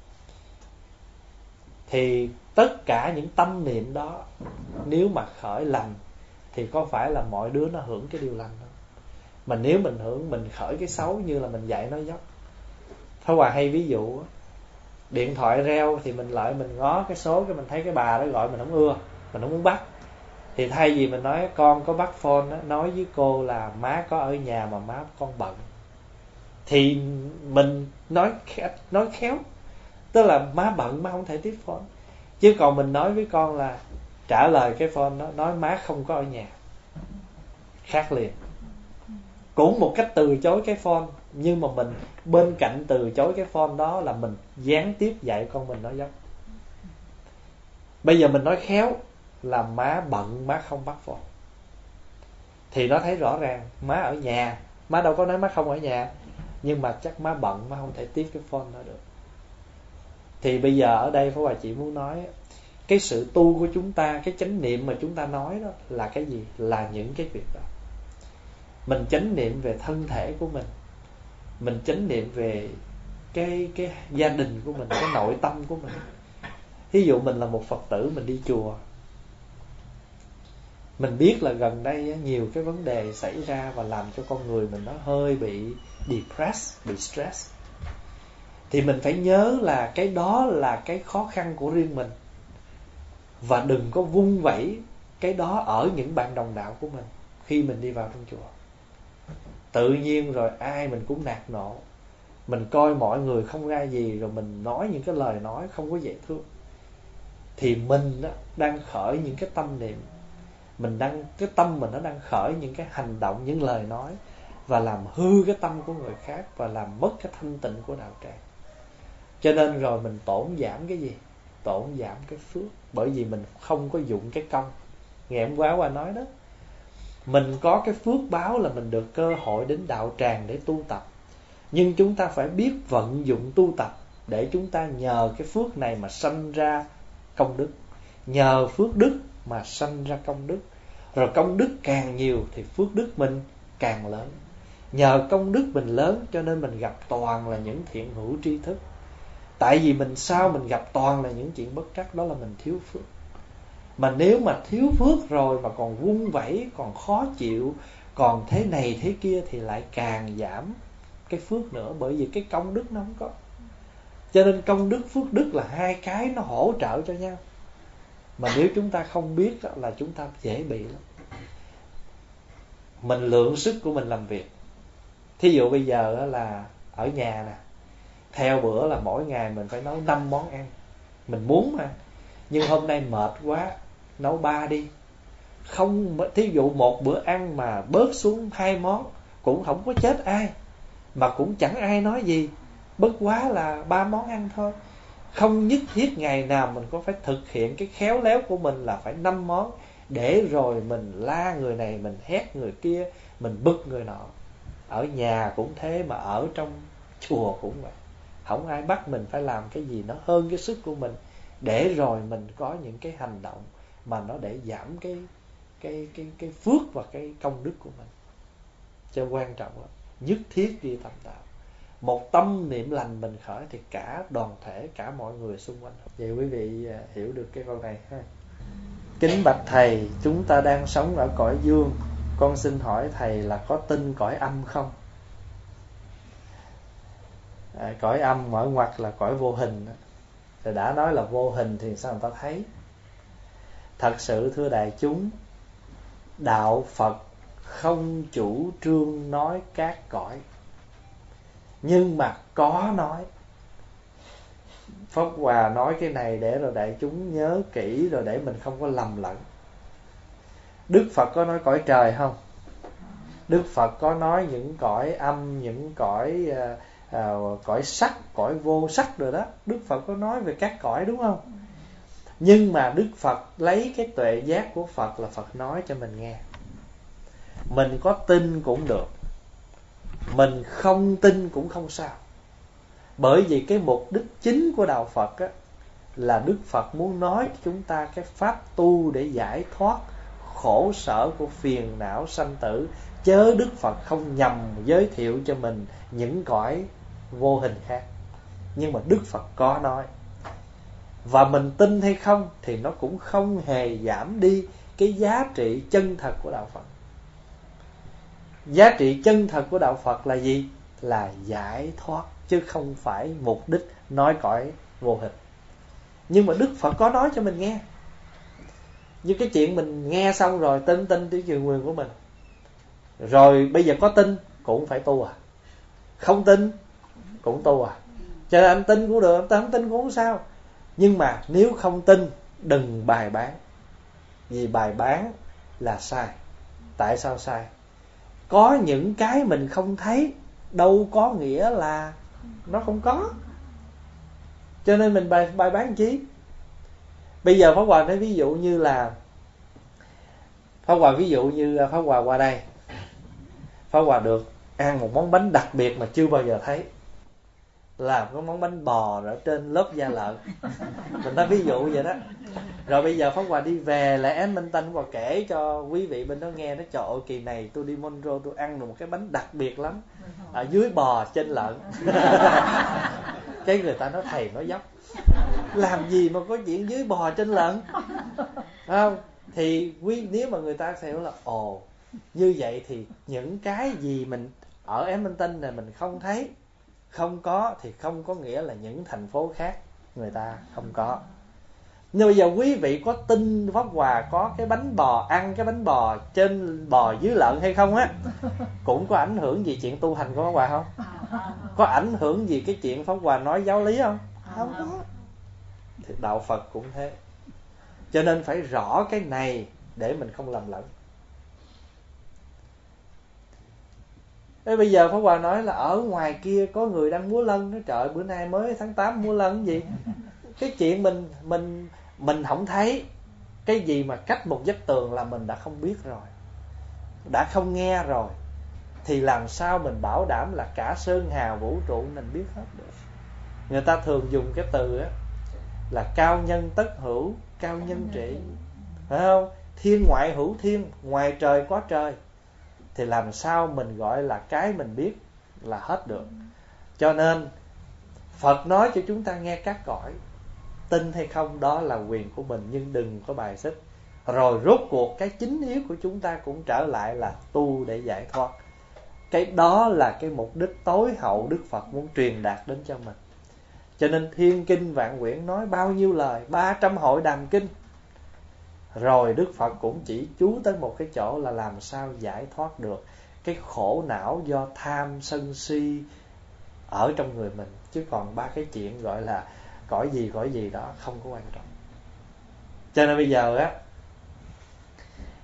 Thì tất cả những tâm niệm đó nếu mà khởi lành thì có phải là mọi đứa nó hưởng cái điều lành không? Mà nếu mình hưởng, mình khởi cái xấu như là mình dạy nó dốc. Pháp Hòa hay ví dụ điện thoại reo thì mình lại mình ngó cái số, cái mình thấy cái bà đó gọi mình không ưa, mình không muốn bắt. Thì thay vì mình nói con có bắt phone đó, nói với cô là má có ở nhà mà má con bận, thì mình nói nói khéo, tức là má bận má không thể tiếp phone. Chứ còn mình nói với con là trả lời cái phone đó, nói má không có ở nhà, khác liền. Cũng một cách từ chối cái phone, nhưng mà mình bên cạnh từ chối cái phone đó là mình gián tiếp dạy con mình nói dốc. Bây giờ mình nói khéo là má bận má không bắt phone, thì nó thấy rõ ràng má ở nhà, má đâu có nói má không ở nhà, nhưng mà chắc má bận má không thể tiếp cái phone đó được. Thì bây giờ ở đây Pháp Hòa chỉ muốn nói cái sự tu của chúng ta, cái chánh niệm mà chúng ta nói đó là cái gì? Là những cái việc đó. Mình chánh niệm về thân thể của mình, mình chánh niệm về cái cái gia đình của mình, cái nội tâm của mình. Ví dụ mình là một Phật tử, mình đi chùa, mình biết là gần đây nhiều cái vấn đề xảy ra và làm cho con người mình nó hơi bị depressed, bị stress. Thì mình phải nhớ là cái đó là cái khó khăn của riêng mình, và đừng có vung vẩy cái đó ở những bạn đồng đạo của mình khi mình đi vào trong chùa. Tự nhiên rồi ai mình cũng nạt nộ, mình coi mọi người không ra gì, rồi mình nói những cái lời nói không có dễ thương. Thì mình đó, đang khởi những cái tâm niệm, mình đang, cái tâm mình nó đang khởi những cái hành động, những lời nói, và làm hư cái tâm của người khác, và làm mất cái thanh tịnh của đạo tràng. Cho nên rồi mình tổn giảm cái gì? Tổn giảm cái phước. Bởi vì mình không có dụng cái công. Ngày hôm qua qua nói đó, mình có cái phước báo là mình được cơ hội đến đạo tràng để tu tập, nhưng chúng ta phải biết vận dụng tu tập để chúng ta nhờ cái phước này mà sanh ra công đức, nhờ phước đức mà sanh ra công đức. Rồi công đức càng nhiều thì phước đức mình càng lớn. Nhờ công đức mình lớn cho nên mình gặp toàn là những thiện hữu tri thức. Tại vì mình sao mình gặp toàn là những chuyện bất trắc, đó là mình thiếu phước. Mà nếu mà thiếu phước rồi mà còn vung vẩy, còn khó chịu, còn thế này thế kia, thì lại càng giảm cái phước nữa. Bởi vì cái công đức nó không có. Cho nên công đức, phước đức là hai cái nó hỗ trợ cho nhau. Mà nếu chúng ta không biết là chúng ta dễ bị lắm. Mình lượng sức của mình làm việc. Thí dụ bây giờ là ở nhà nè, theo bữa là mỗi ngày mình phải nấu năm món ăn. Mình muốn mà, nhưng hôm nay mệt quá, nấu ba đi. Không, thí dụ một bữa ăn mà bớt xuống hai món cũng không có chết ai, mà cũng chẳng ai nói gì, bất quá là ba món ăn thôi. Không nhất thiết ngày nào mình có phải thực hiện cái khéo léo của mình là phải năm món, để rồi mình la người này, mình hét người kia, mình bực người nọ. Ở nhà cũng thế, mà ở trong chùa cũng vậy. Không ai bắt mình phải làm cái gì nó hơn cái sức của mình, để rồi mình có những cái hành động mà nó để giảm cái cái cái cái phước và cái công đức của mình. Cho quan trọng lắm, nhất thiết ghi tâm tạo. Một tâm niệm lành mình khởi thì cả đoàn thể, cả mọi người xung quanh. Vậy quý vị hiểu được cái câu này ha. Kính bạch thầy, chúng ta đang sống ở cõi dương, con xin hỏi thầy là có tin cõi âm không? À, cõi âm mở ngoặt là cõi vô hình. Rồi đã nói là vô hình thì sao người ta thấy? Thật sự thưa đại chúng, đạo Phật không chủ trương nói các cõi, nhưng mà có nói. Pháp Hòa nói cái này để rồi đại chúng nhớ kỹ, rồi để mình không có lầm lẫn. Đức Phật có nói cõi trời không? Đức Phật có nói những cõi âm, những cõi uh, uh, cõi sắc, cõi vô sắc rồi đó. Đức Phật có nói về các cõi đúng không? Nhưng mà Đức Phật lấy cái tuệ giác của Phật là Phật nói cho mình nghe. Mình có tin cũng được, mình không tin cũng không sao. Bởi vì cái mục đích chính của đạo Phật á, là Đức Phật muốn nói cho chúng ta cái pháp tu để giải thoát khổ sở của phiền não sanh tử. Chớ Đức Phật không nhằm giới thiệu cho mình những cõi vô hình khác. Nhưng mà Đức Phật có nói. Và mình tin hay không thì nó cũng không hề giảm đi cái giá trị chân thật của đạo Phật. Giá trị chân thật của đạo Phật là gì? Là giải thoát, chứ không phải mục đích nói cõi vô hình. Nhưng mà Đức Phật có nói cho mình nghe. Như cái chuyện mình nghe xong rồi tin tin tới truyền quyền của mình. Rồi bây giờ có tin cũng phải tu à, không tin cũng tu à. Cho nên anh tin cũng được, anh không tin cũng không sao. Nhưng mà nếu không tin, đừng bài bán. Vì bài bán là sai. Tại sao sai? Có những cái mình không thấy, đâu có nghĩa là nó không có. Cho nên mình bài, bài bán chi? Bây giờ Pháp Hòa nói ví dụ như là Pháp Hòa ví dụ như Pháp Hòa qua đây, Pháp Hòa được ăn một món bánh đặc biệt mà chưa bao giờ thấy, là cái món bánh bò ở trên lớp da lợn. Mình nói ví dụ vậy đó. Rồi bây giờ Pháp Hòa đi về lại Án Minh Tân và kể cho quý vị bên đó nghe. Nó trời ơi, kỳ này tôi đi Monro tôi ăn được một cái bánh đặc biệt lắm, ở dưới bò trên lợn. Cái người ta nói thầy nói dốc, làm gì mà có chuyện dưới bò trên lợn, không? Thì quý nếu mà người ta sẽ nói là ồ, như vậy thì những cái gì mình ở Án Minh Tân này mình không thấy, không có, thì không có nghĩa là những thành phố khác người ta không có. Nhưng bây giờ quý vị có tin Pháp Hòa có cái bánh bò, ăn cái bánh bò trên bò dưới lợn hay không á, cũng có ảnh hưởng gì chuyện tu hành của Pháp Hòa không? Có ảnh hưởng gì cái chuyện Pháp Hòa nói giáo lý không? Không có. Thì đạo Phật cũng thế. Cho nên phải rõ cái này để mình không lầm lẫn. Thế bây giờ Pháp Hòa nói là ở ngoài kia có người đang múa lân, nó trời bữa nay mới tháng tám múa lân gì? Cái chuyện mình mình mình không thấy, cái gì mà cách một vách tường là mình đã không biết rồi, đã không nghe rồi, thì làm sao mình bảo đảm là cả sơn hà vũ trụ mình biết hết được? Người ta thường dùng cái từ á là cao nhân tất hữu, cao nhân trị, phải không? Thiên ngoại hữu thiên, ngoài trời có trời. Thì làm sao mình gọi là cái mình biết là hết được? Cho nên Phật nói cho chúng ta nghe các cõi, tin hay không đó là quyền của mình, nhưng đừng có bài xích. Rồi rốt cuộc cái chính yếu của chúng ta cũng trở lại là tu để giải thoát. Cái đó là cái mục đích tối hậu Đức Phật muốn truyền đạt đến cho mình. Cho nên Thiên Kinh Vạn Quyển nói bao nhiêu lời, ba trăm hội đàm kinh. Rồi Đức Phật cũng chỉ chú tới một cái chỗ là làm sao giải thoát được cái khổ não do tham sân si ở trong người mình. Chứ còn ba cái chuyện gọi là cõi gì cõi gì đó không có quan trọng. Cho nên bây giờ á,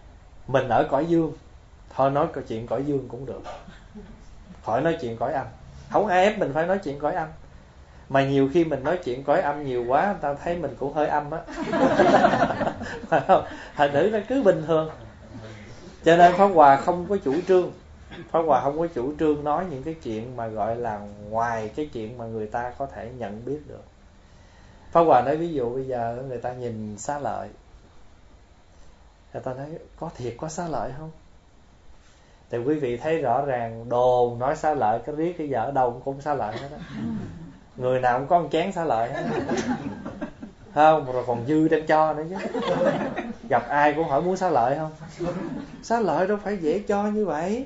Mình ở cõi dương, thôi nói chuyện cõi dương cũng được, khỏi nói chuyện cõi âm. Không ai ép mình phải nói chuyện cõi âm. Mà nhiều khi mình nói chuyện cõi âm nhiều quá, người ta thấy mình cũng hơi âm á. Phải không? Thành thử nó cứ bình thường. Cho nên Pháp Hòa không có chủ trương Pháp Hòa không có chủ trương nói những cái chuyện mà gọi là ngoài cái chuyện mà người ta có thể nhận biết được. Pháp Hòa nói ví dụ bây giờ người ta nhìn xá lợi, người ta nói có thiệt có xá lợi không? Thì quý vị thấy rõ ràng đồn nói xá lợi cái riết cái giờ ở đâu cũng xá lợi hết á. Người nào cũng có một chén xá lợi hết. Không, rồi còn dư đem cho nữa chứ. Gặp ai cũng hỏi muốn xá lợi không? Xá lợi đâu phải dễ cho như vậy.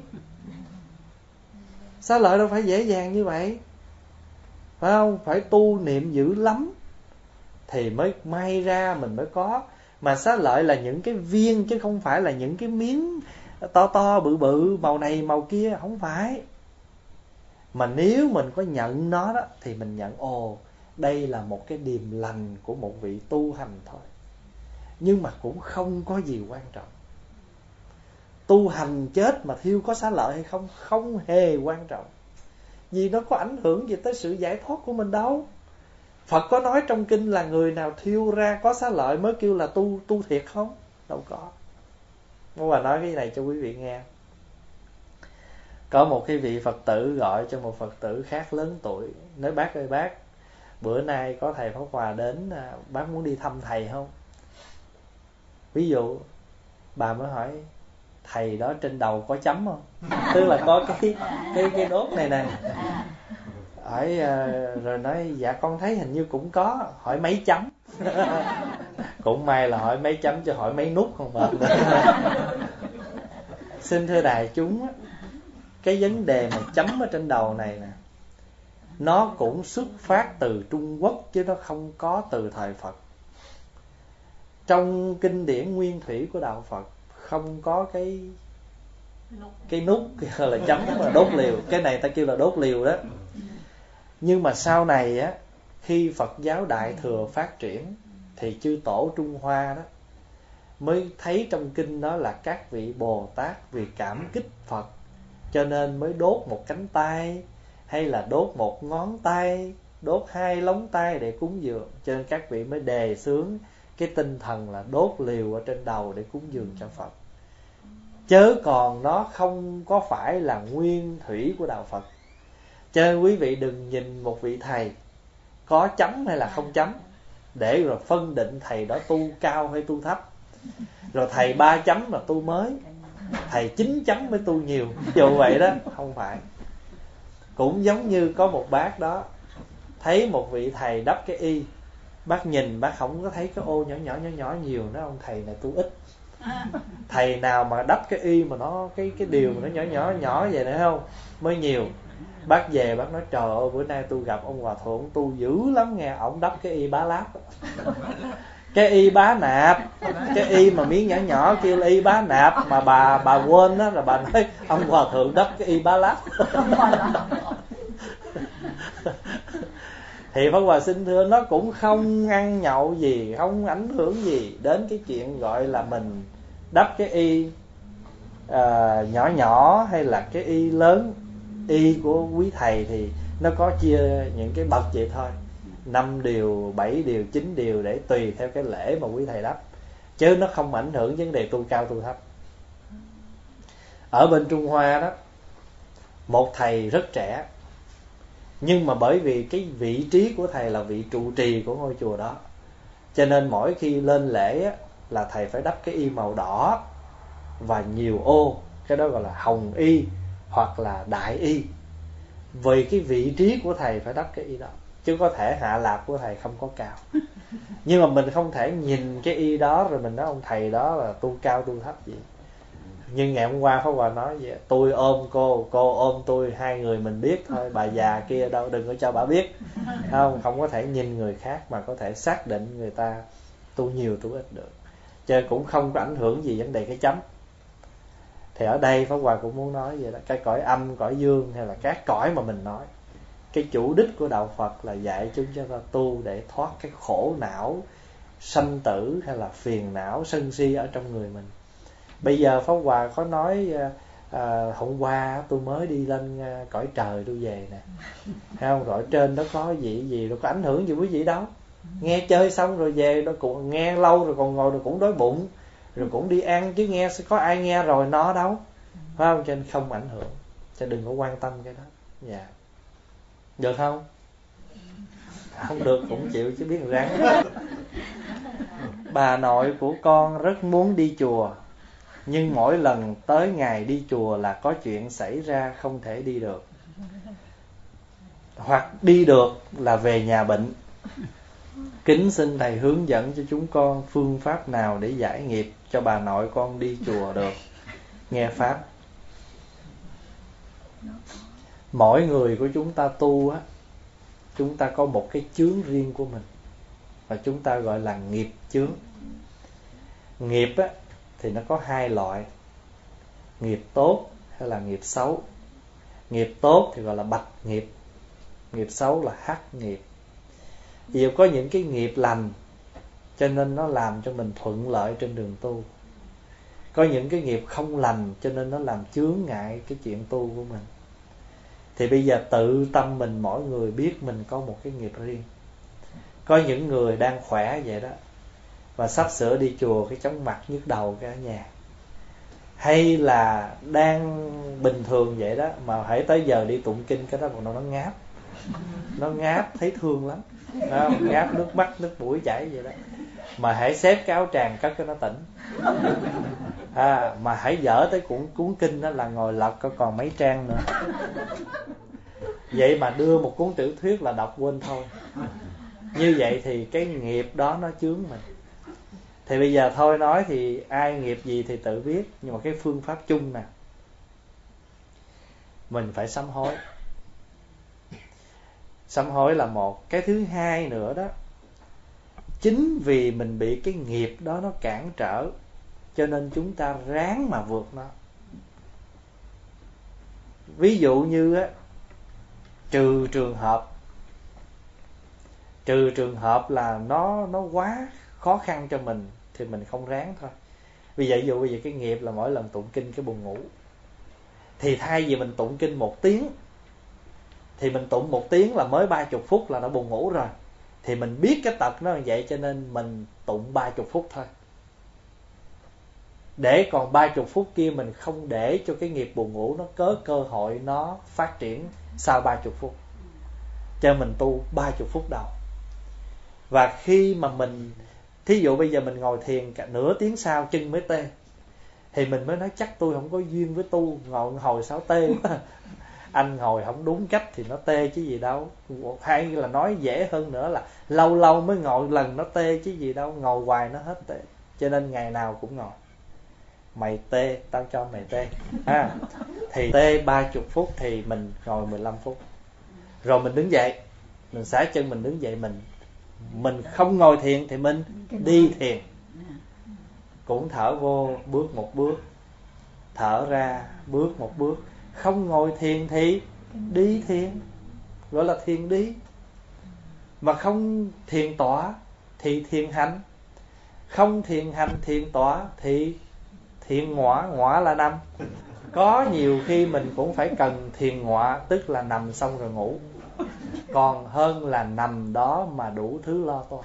Xá lợi đâu phải dễ dàng như vậy. Phải không? Phải tu niệm dữ lắm thì mới may ra mình mới có. Mà xá lợi là những cái viên chứ không phải là những cái miếng to to bự bự màu này màu kia, không phải. Mà nếu mình có nhận nó đó thì mình nhận ồ đây là một cái điềm lành của một vị tu hành thôi. Nhưng mà cũng không có gì quan trọng. Tu hành chết mà thiêu có xá lợi hay không không hề quan trọng. Vì nó có ảnh hưởng gì tới sự giải thoát của mình đâu. Phật có nói trong kinh là người nào thiêu ra có xá lợi mới kêu là tu tu thiệt không? Đâu có. Muốn bà nói cái này cho quý vị nghe. Có một cái vị Phật tử gọi cho một Phật tử khác lớn tuổi, nói bác ơi bác, bữa nay có thầy Pháp Hòa đến, bác muốn đi thăm thầy không? Ví dụ bà mới hỏi thầy đó trên đầu có chấm không? Tức là có cái cái cái đốt này nè. Hỏi rồi nói dạ con thấy hình như cũng có. Hỏi mấy chấm? Cũng may là hỏi mấy chấm chứ hỏi mấy nút không mệt. Xin thưa đại chúng, cái vấn đề mà chấm ở trên đầu này nè, nó cũng xuất phát từ Trung Quốc chứ nó không có từ thời Phật. Trong kinh điển nguyên thủy của đạo Phật không có cái cái nút là chấm mà đốt liều. Cái này ta kêu là đốt liều đó. Nhưng mà sau này á, khi Phật giáo Đại Thừa phát triển thì chư tổ Trung Hoa đó mới thấy trong kinh đó là các vị Bồ Tát vì cảm kích Phật cho nên mới đốt một cánh tay, hay là đốt một ngón tay, đốt hai lóng tay để cúng dường. Cho nên các vị mới đề xướng cái tinh thần là đốt liều ở trên đầu để cúng dường cho Phật. Chớ còn nó không có phải là nguyên thủy của đạo Phật. Cho nên quý vị đừng nhìn một vị thầy có chấm hay là không chấm để rồi phân định thầy đó tu cao hay tu thấp. Rồi thầy ba chấm là tu mới, thầy chín chấm mới tu nhiều. Dù vậy đó, không phải. Cũng giống như có một bác đó, thấy một vị thầy đắp cái y, bác nhìn bác không có thấy cái ô nhỏ nhỏ nhỏ nhỏ nhiều. Nói ông thầy này tu ít. Thầy nào mà đắp cái y mà nó cái cái điều mà nó nhỏ nhỏ nhỏ vậy nữa không mới nhiều. Bác về bác nói trời ơi bữa nay tôi gặp ông hòa thượng tu dữ lắm nghe. Ông đắp cái y bá láp. Cái y bá nạp, cái y mà miếng nhỏ nhỏ kêu là y bá nạp. Mà bà bà quên đó là bà nói ông hòa thượng đắp cái y bá láp. Thì Pháp Hòa xin thưa, nó cũng không ăn nhậu gì, không ảnh hưởng gì đến cái chuyện gọi là mình đắp cái y uh, nhỏ nhỏ hay là cái y lớn. Y của quý thầy thì nó có chia những cái bậc vậy thôi, năm điều, bảy điều, chín điều để tùy theo cái lễ mà quý thầy đắp, chứ nó không ảnh hưởng vấn đề tu cao tu thấp. Ở bên Trung Hoa đó, một thầy rất trẻ, nhưng mà bởi vì cái vị trí của thầy là vị trụ trì của ngôi chùa đó, cho nên mỗi khi lên lễ á, là thầy phải đắp cái y màu đỏ và nhiều ô. Cái đó gọi là hồng y hoặc là đại y. Vì cái vị trí của thầy phải đắp cái y đó, chứ có thể hạ lạp của thầy không có cao. Nhưng mà mình không thể nhìn cái y đó rồi mình nói ông thầy đó là tu cao tu thấp gì. Nhưng ngày hôm qua Pháp Hòa nói vậy, tôi ôm cô, cô ôm tôi, hai người mình biết thôi, bà già kia đâu đừng có cho bà biết. Không, không có thể nhìn người khác mà có thể xác định người ta tu nhiều tu ít được. Cho nên cũng không có ảnh hưởng gì vấn đề cái chấm. Thì ở đây Pháp Hòa cũng muốn nói vậy đó, cái cõi âm, cõi dương hay là các cõi mà mình nói, cái chủ đích của đạo Phật là dạy chúng cho ta tu để thoát cái khổ não sanh tử hay là phiền não sân si ở trong người mình. Bây giờ Pháp Hòa có nói à, hôm qua tôi mới đi lên à, cõi trời tôi về nè, thấy không, cõi trên đó có gì gì rồi có ảnh hưởng gì quý vị đâu. Nghe chơi xong rồi về nó cũng nghe lâu rồi còn ngồi rồi cũng đói bụng rồi cũng đi ăn, chứ nghe có ai nghe rồi nó đâu, phải không? Cho nên không ảnh hưởng, cho đừng có quan tâm cái đó. Dạ yeah. Được không? Không được cũng chịu chứ biết ráng. Bà nội của con rất muốn đi chùa, nhưng mỗi lần tới ngày đi chùa là có chuyện xảy ra không thể đi được, hoặc đi được là về nhà bệnh. Kính xin thầy hướng dẫn cho chúng con phương pháp nào để giải nghiệp cho bà nội con đi chùa được. Nghe pháp. Mỗi người của chúng ta tu á, chúng ta có một cái chướng riêng của mình, và chúng ta gọi là nghiệp chướng. Nghiệp á thì nó có hai loại, nghiệp tốt hay là nghiệp xấu. Nghiệp tốt thì gọi là bạch nghiệp, nghiệp xấu là hắc nghiệp. Vì có những cái nghiệp lành cho nên nó làm cho mình thuận lợi trên đường tu, có những cái nghiệp không lành cho nên nó làm chướng ngại cái chuyện tu của mình. Thì bây giờ tự tâm mình, mỗi người biết mình có một cái nghiệp riêng. Có những người đang khỏe vậy đó, và sắp sửa đi chùa cái chóng mặt nhức đầu cái ở nhà, hay là đang bình thường vậy đó, mà hãy tới giờ đi tụng kinh cái đó còn nó ngáp, nó ngáp thấy thương lắm đó, ngáp nước mắt nước mũi chảy vậy đó. Mà hãy xếp cái áo tràng cất cho nó tỉnh. À, mà hãy dở tới cuốn cuốn kinh đó là ngồi lật có còn mấy trang nữa. Vậy mà đưa một cuốn tiểu thuyết là đọc quên thôi. Như vậy thì cái nghiệp đó nó chướng mình. Thì bây giờ thôi nói thì ai nghiệp gì thì tự biết, nhưng mà cái phương pháp chung nè, mình phải sám hối. Sám hối là một. Cái thứ hai nữa đó, chính vì mình bị cái nghiệp đó nó cản trở, cho nên chúng ta ráng mà vượt nó. Ví dụ như á, trừ trường hợp Trừ trường hợp là nó nó quá khó khăn cho mình thì mình không ráng thôi. Bây giờ ví dụ bây giờ cái nghiệp là mỗi lần tụng kinh cái buồn ngủ, thì thay vì mình tụng kinh một tiếng, thì mình tụng một tiếng là mới ba chục phút là nó buồn ngủ rồi. Thì mình biết cái tật nó như vậy, cho nên mình tụng ba chục phút thôi, để còn ba chục phút kia mình không để cho cái nghiệp buồn ngủ nó có cơ hội nó phát triển sau ba chục phút. Cho mình tu ba chục phút đầu. Và khi mà mình, thí dụ bây giờ mình ngồi thiền cả nửa tiếng sau chân mới tê, thì mình mới nói chắc tôi không có duyên với tu, ngồi hồi sao tê quá. Anh ngồi không đúng cách thì nó tê chứ gì đâu. Hay là nói dễ hơn nữa là lâu lâu mới ngồi lần nó tê chứ gì đâu, ngồi hoài nó hết tê. Cho nên ngày nào cũng ngồi. Mày tê, tao cho mày tê. À, thì tê ba chục phút thì mình ngồi mười lăm phút. Rồi mình đứng dậy, mình xả chân mình đứng dậy, mình mình không ngồi thiền thì mình đi thiền. Cũng thở vô bước một bước, thở ra bước một bước. Không ngồi thiền thì đi thiền, gọi là thiền đi. Mà không thiền tọa thì thiền hành. Không thiền hành thiền tọa thì thiền ngọa. Ngọa là nằm. Có nhiều khi mình cũng phải cần thiền ngọa, tức là nằm xong rồi ngủ, còn hơn là nằm đó mà đủ thứ lo toan.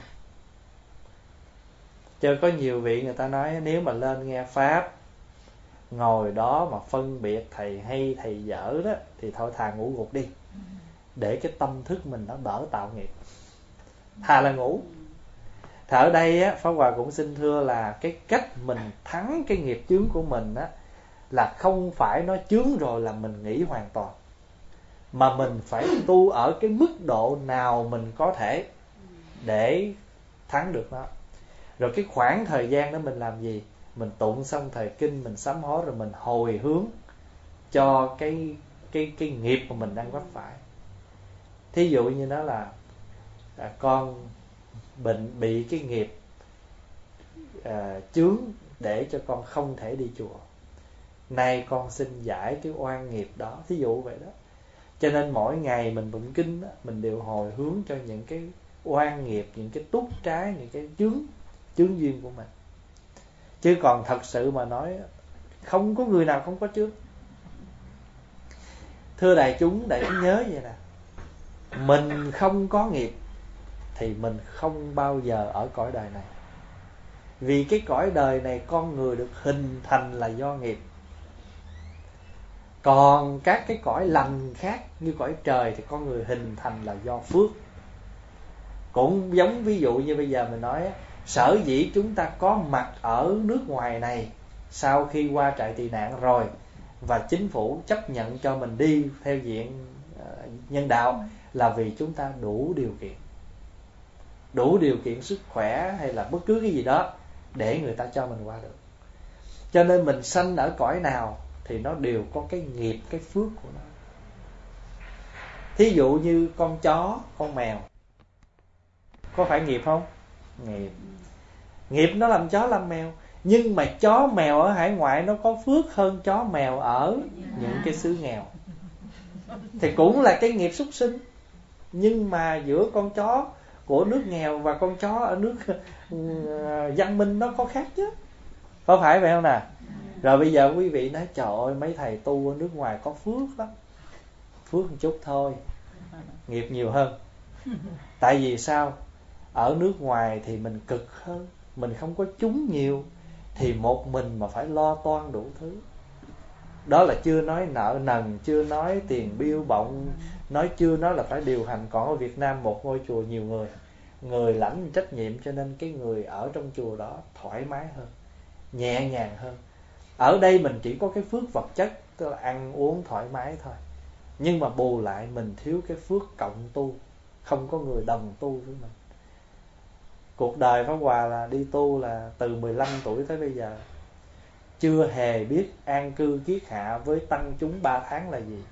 Chứ có nhiều vị người ta nói nếu mà lên nghe pháp, ngồi đó mà phân biệt thầy hay thầy dở đó, thì thôi thà ngủ gục đi, để cái tâm thức mình nó đỡ tạo nghiệp, thà là ngủ. Thì ở đây á, Pháp Hòa cũng xin thưa là cái cách mình thắng cái nghiệp chướng của mình á, là không phải nó chướng rồi là mình nghỉ hoàn toàn, mà mình phải tu ở cái mức độ nào mình có thể để thắng được nó. Rồi cái khoảng thời gian đó mình làm gì? Mình tụng xong thời kinh, mình sám hối, rồi mình hồi hướng cho cái cái cái nghiệp mà mình đang vấp phải. Thí dụ như đó là à, con bệnh bị cái nghiệp à, chướng để cho con không thể đi chùa. Nay con xin giải cái oan nghiệp đó, thí dụ vậy đó. Cho nên mỗi ngày mình tụng kinh đó, mình đều hồi hướng cho những cái oan nghiệp, những cái túc trái, những cái chướng chướng duyên của mình. Chứ còn thật sự mà nói, Không có người nào không có trước. Thưa đại chúng, đại chúng nhớ vậy nè, mình không có nghiệp thì mình không bao giờ ở cõi đời này. Vì cái cõi đời này con người được hình thành là do nghiệp. Còn các cái cõi lành khác như cõi trời thì con người hình thành là do phước. Cũng giống ví dụ như bây giờ mình nói, sở dĩ chúng ta có mặt ở nước ngoài này sau khi qua trại tị nạn rồi, và chính phủ chấp nhận cho mình đi theo diện nhân đạo, là vì chúng ta đủ điều kiện. Đủ điều kiện sức khỏe hay là bất cứ cái gì đó để người ta cho mình qua được. Cho nên mình sanh ở cõi nào thì nó đều có cái nghiệp, cái phước của nó. Thí dụ như con chó, con mèo, có phải nghiệp không? Nghiệp. Nghiệp nó làm chó làm mèo. Nhưng mà chó mèo ở hải ngoại nó có phước hơn chó mèo ở những cái xứ nghèo. Thì cũng là cái nghiệp súc sinh. Nhưng mà giữa con chó của nước nghèo và con chó ở nước văn minh nó có khác chứ. Có phải vậy không nè? Rồi bây giờ quý vị nói trời ơi, mấy thầy tu ở nước ngoài có phước lắm. Phước một chút thôi, nghiệp nhiều hơn. Tại vì sao? Ở nước ngoài thì mình cực hơn, mình không có chúng nhiều, thì một mình mà phải lo toan đủ thứ. Đó là chưa nói nợ nần, chưa nói tiền bill bọng, nói chưa nói là phải điều hành. Còn ở Việt Nam một ngôi chùa nhiều người, người lãnh trách nhiệm, cho nên cái người ở trong chùa đó thoải mái hơn, nhẹ nhàng hơn. Ở đây mình chỉ có cái phước vật chất, tức là ăn uống thoải mái thôi. Nhưng mà bù lại mình thiếu cái phước cộng tu, không có người đồng tu với mình. Cuộc đời Pháp Hòa là đi tu là từ mười lăm tuổi tới bây giờ, chưa hề biết an cư kiết hạ với tăng chúng ba tháng là gì.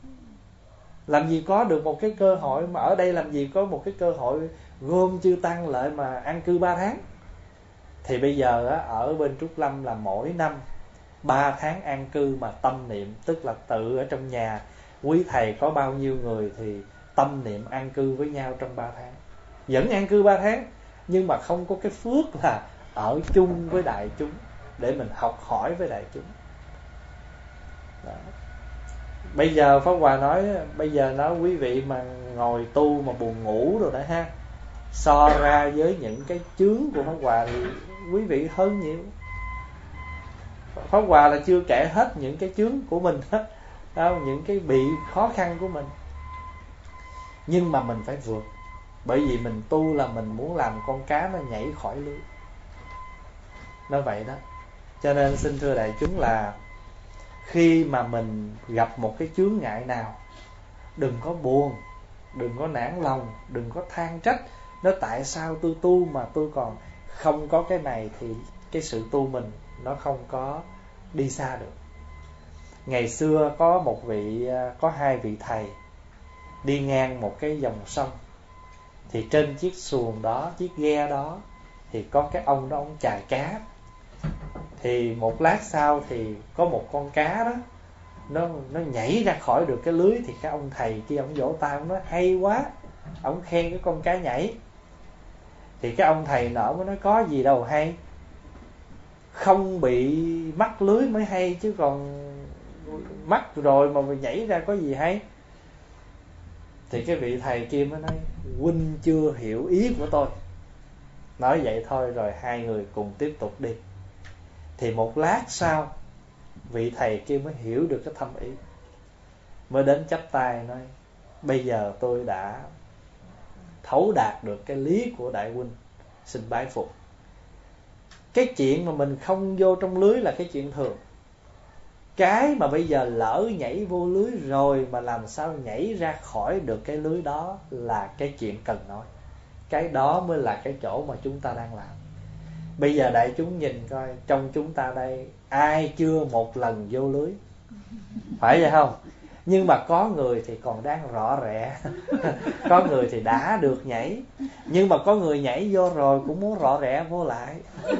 Làm gì có được một cái cơ hội, mà ở đây làm gì có một cái cơ hội gom chư tăng lại mà an cư ba tháng. Thì bây giờ á, ở bên Trúc Lâm là mỗi năm ba tháng an cư mà tâm niệm, tức là tự ở trong nhà, quý thầy có bao nhiêu người thì tâm niệm an cư với nhau trong ba tháng. Vẫn an cư ba tháng, nhưng mà không có cái phước là ở chung với đại chúng để mình học hỏi với đại chúng. Đó. Bây giờ Pháp Hòa nói, bây giờ nói quý vị mà ngồi tu mà buồn ngủ rồi đó ha, so ra với những cái chướng của Pháp Hòa thì quý vị hơn nhiều. Pháp Hòa là chưa kể hết những cái chướng của mình hết, những cái bị khó khăn của mình. Nhưng mà mình phải vượt. Bởi vì mình tu là mình muốn làm con cá nó nhảy khỏi lưới. Nói vậy đó. Cho nên xin thưa đại chúng là khi mà mình gặp một cái chướng ngại nào, đừng có buồn, đừng có nản lòng, đừng có than trách. Nói tại sao tôi tu mà tôi còn không có cái này, thì cái sự tu mình nó không có đi xa được. Ngày xưa có một vị, có hai vị thầy đi ngang một cái dòng sông. Thì trên chiếc xuồng đó, chiếc ghe đó, thì có cái ông đó, ông chài cá. Thì một lát sau thì có một con cá đó, Nó, nó nhảy ra khỏi được cái lưới. Thì cái ông thầy kia ông vỗ tay, ông nói hay quá, ông khen cái con cá nhảy. Thì cái ông thầy nọ mới nói có gì đâu hay, không bị mắc lưới mới hay, chứ còn mắc rồi mà nhảy ra có gì hay. Thì cái vị thầy kia mới nói huynh chưa hiểu ý của tôi. Nói vậy thôi rồi hai người cùng tiếp tục đi. Thì một lát sau vị thầy kia mới hiểu được cái thâm ý, mới đến chắp tay nói bây giờ tôi đã thấu đạt được cái lý của đại huynh, xin bái phục. Cái chuyện mà mình không vô trong lưới là cái chuyện thường. Cái mà bây giờ lỡ nhảy vô lưới rồi mà làm sao nhảy ra khỏi được cái lưới đó là cái chuyện cần nói. Cái đó mới là cái chỗ mà chúng ta đang làm. Bây giờ đại chúng nhìn coi, trong chúng ta đây ai chưa một lần vô lưới? Phải vậy không? Nhưng mà có người thì còn đang rõ rẹ, có người thì đã được nhảy, nhưng mà có người nhảy vô rồi cũng muốn rõ rẹ vô lại.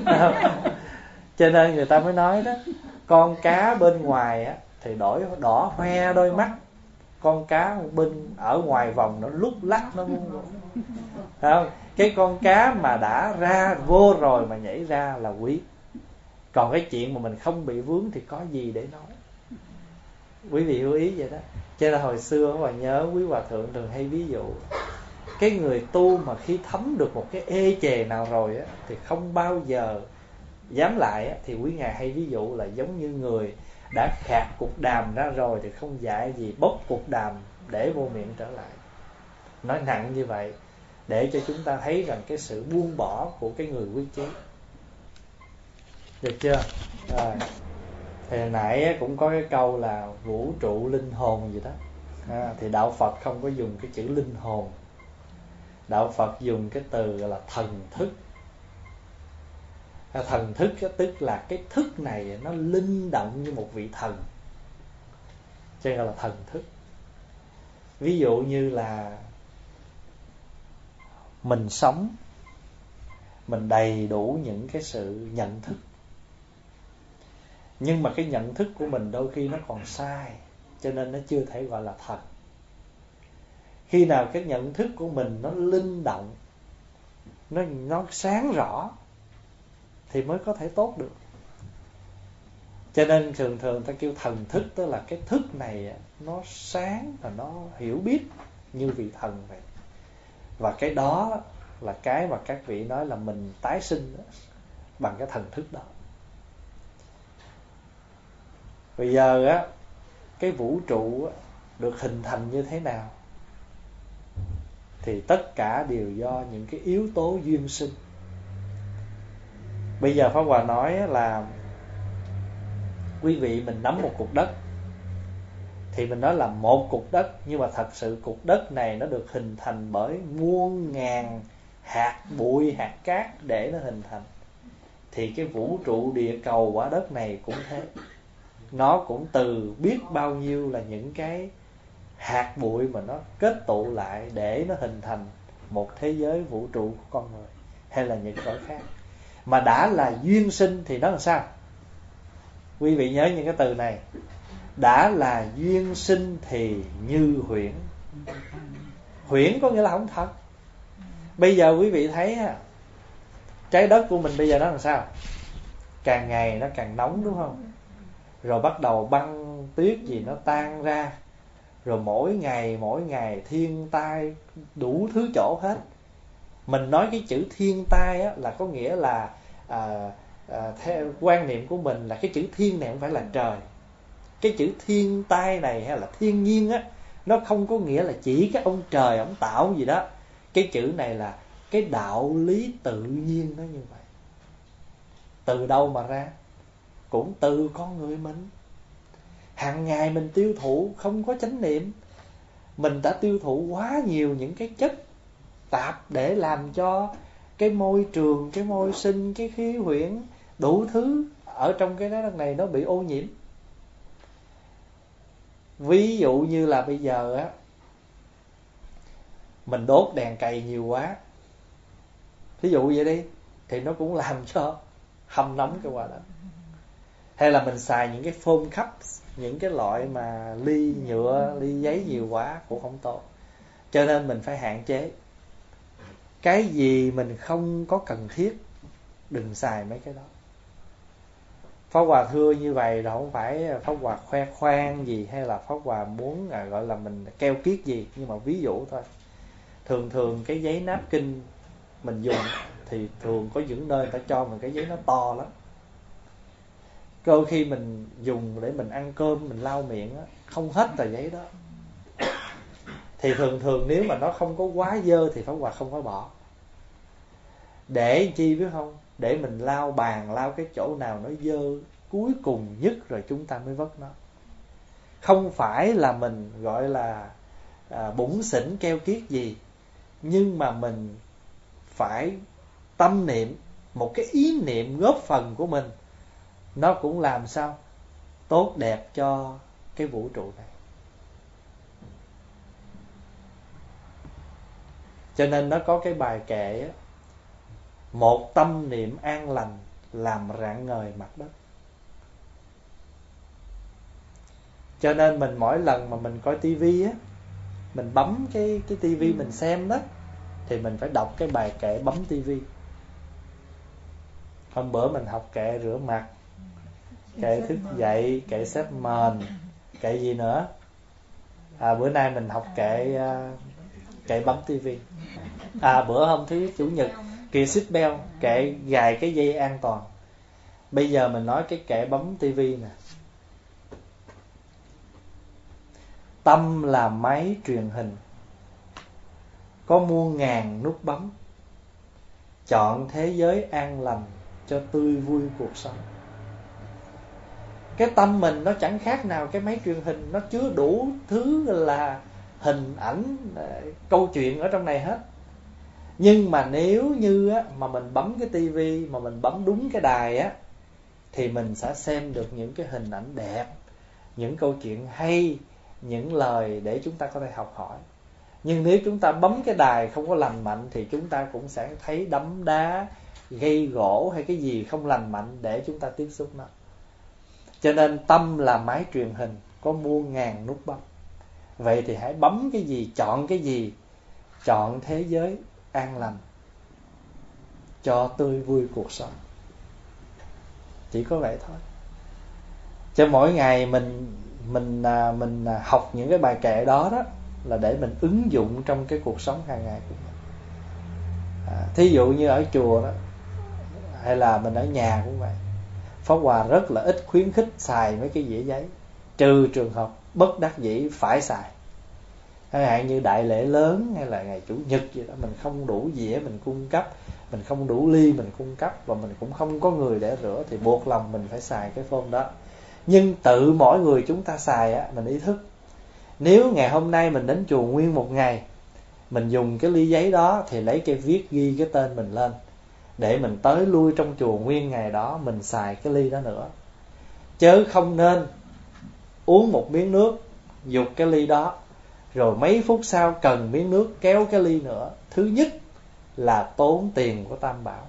Cho nên người ta mới nói đó, con cá bên ngoài á, thì đổi đỏ hoe đôi mắt, con cá bên ở ngoài vòng nó lúc lắc nó muốn. Không? Cái con cá mà đã ra vô rồi mà nhảy ra là quý. Còn cái chuyện mà mình không bị vướng thì có gì để nói. Quý vị lưu ý vậy đó. Cho nên hồi xưa Hòa nhớ quý hòa thượng thường hay ví dụ, cái người tu mà khi thấm được một cái ê chề nào rồi á, thì không bao giờ dám lại á. Thì quý ngài hay ví dụ là giống như người đã khạc cục đàm ra rồi thì không dạy gì bốc cục đàm để vô miệng trở lại. Nói nặng như vậy để cho chúng ta thấy rằng cái sự buông bỏ của cái người quyết chí. Được chưa? Rồi. Thì hồi nãy cũng có cái câu là vũ trụ linh hồn gì đó. À, thì đạo Phật không có dùng cái chữ linh hồn. Đạo Phật dùng cái từ gọi là thần thức. À, thần thức tức là cái thức này nó linh động như một vị thần, cho nên gọi là thần thức. Ví dụ như là mình sống, mình đầy đủ những cái sự nhận thức, nhưng mà cái nhận thức của mình đôi khi nó còn sai, cho nên nó chưa thể gọi là thật. Khi nào cái nhận thức của mình nó linh động, nó, nó sáng rõ thì mới có thể tốt được. Cho nên thường thường ta kêu thần thức, tức là cái thức này nó sáng và nó hiểu biết như vị thần vậy. Và cái đó là cái mà các vị nói là mình tái sinh bằng cái thần thức đó. Bây giờ á, cái vũ trụ được hình thành như thế nào? Thì tất cả đều do những cái yếu tố duyên sinh. Bây giờ Pháp Hòa nói là quý vị mình nắm một cục đất, thì mình nói là một cục đất, nhưng mà thật sự cục đất này nó được hình thành bởi muôn ngàn hạt bụi, hạt cát để nó hình thành. Thì cái vũ trụ địa cầu quả đất này cũng thế. Nó cũng từ biết bao nhiêu là những cái hạt bụi mà nó kết tụ lại để nó hình thành một thế giới vũ trụ của con người, hay là những cõi khác. Mà đã là duyên sinh thì nó làm sao? Quý vị nhớ những cái từ này. Đã là duyên sinh thì như huyễn. Huyễn có nghĩa là không thật. Bây giờ quý vị thấy trái đất của mình bây giờ nó làm sao? Càng ngày nó càng nóng, đúng không? Rồi bắt đầu băng tuyết gì nó tan ra. Rồi mỗi ngày mỗi ngày thiên tai đủ thứ chỗ hết. Mình nói cái chữ thiên tai á, là có nghĩa là à, à, theo quan niệm của mình là cái chữ thiên này không phải là trời. Cái chữ thiên tai này hay là thiên nhiên á, nó không có nghĩa là chỉ cái ông trời ông tạo gì đó. Cái chữ này là cái đạo lý tự nhiên nó như vậy. Từ đâu mà ra? Cũng từ con người mình. Hàng ngày mình tiêu thụ không có chánh niệm, mình đã tiêu thụ quá nhiều những cái chất tạp để làm cho cái môi trường, cái môi sinh, cái khí huyễn, đủ thứ ở trong cái đất này nó bị ô nhiễm. Ví dụ như là bây giờ á, mình đốt đèn cầy nhiều quá, ví dụ vậy đi, thì nó cũng làm cho hâm nóng cái quả đất. Hay là mình xài những cái foam cups, những cái loại mà ly nhựa, ly giấy nhiều quá cũng không tốt. Cho nên mình phải hạn chế. Cái gì mình không có cần thiết, đừng xài mấy cái đó. Pháp Hòa thưa như vậy là không phải Pháp Hòa khoe khoang gì, hay là Pháp Hòa muốn à, gọi là mình keo kiết gì, nhưng mà ví dụ thôi. Thường thường cái giấy napkin mình dùng thì thường có những nơi người ta cho mình cái giấy nó to lắm. Đôi khi mình dùng để mình ăn cơm, mình lau miệng á, không hết tờ giấy đó. Thì thường thường nếu mà nó không có quá dơ thì Pháp Hòa không có bỏ. Để chi biết không? Để mình lau bàn, lau cái chỗ nào nó dơ cuối cùng nhất rồi chúng ta mới vất nó. Không phải là mình gọi là à, bủn xỉn keo kiết gì, nhưng mà mình phải tâm niệm, một cái ý niệm góp phần của mình, nó cũng làm sao tốt đẹp cho cái vũ trụ này. Cho nên nó có cái bài kệ á, một tâm niệm an lành làm rạng ngời mặt đất. Cho nên mình mỗi lần mà mình coi tivi á, mình bấm cái cái tivi mình xem đó, thì mình phải đọc cái bài kệ bấm tivi. Hôm bữa mình học kệ rửa mặt, Kệ thức dậy, kệ xếp mền, kệ gì nữa? À, bữa nay mình học kệ kệ bấm tivi. À, bữa hôm thứ chủ nhật kệ seatbelt, kệ gài cái dây an toàn. Bây giờ mình nói cái kệ bấm tivi nè. Tâm là máy truyền hình, có muôn ngàn nút bấm, chọn thế giới an lành cho tươi vui cuộc sống. Cái tâm mình nó chẳng khác nào cái máy truyền hình, nó chứa đủ thứ là hình ảnh, câu chuyện ở trong này hết. Nhưng mà nếu như á, mà mình bấm cái tivi, mà mình bấm đúng cái đài á, thì mình sẽ xem được những cái hình ảnh đẹp, những câu chuyện hay, những lời để chúng ta có thể học hỏi. Nhưng nếu chúng ta bấm cái đài không có lành mạnh thì chúng ta cũng sẽ thấy đấm đá, gây gỗ hay cái gì không lành mạnh để chúng ta tiếp xúc nó. Cho nên tâm là máy truyền hình, có muôn ngàn nút bấm. Vậy thì hãy bấm cái gì, chọn cái gì? Chọn thế giới an lành cho tươi vui cuộc sống. Chỉ có vậy thôi. Cho mỗi ngày mình mình mình học những cái bài kệ đó đó là để mình ứng dụng trong cái cuộc sống hàng ngày của mình. À, thí dụ như ở chùa đó, hay là mình ở nhà cũng vậy. Pháp Hòa rất là ít khuyến khích xài mấy cái dĩa giấy, trừ trường hợp bất đắc dĩ phải xài. Chẳng hạn như đại lễ lớn hay là ngày chủ nhật gì đó, mình không đủ dĩa mình cung cấp, mình không đủ ly mình cung cấp, và mình cũng không có người để rửa, thì buộc lòng mình phải xài cái phone đó. Nhưng tự mỗi người chúng ta xài á, mình ý thức. Nếu ngày hôm nay mình đến chùa nguyên một ngày, mình dùng cái ly giấy đó thì lấy cái viết ghi cái tên mình lên, để mình tới lui trong chùa nguyên ngày đó mình xài cái ly đó nữa. Chớ không nên uống một miếng nước, dục cái ly đó, rồi mấy phút sau cần miếng nước kéo cái ly nữa. Thứ nhất là tốn tiền của Tam Bảo,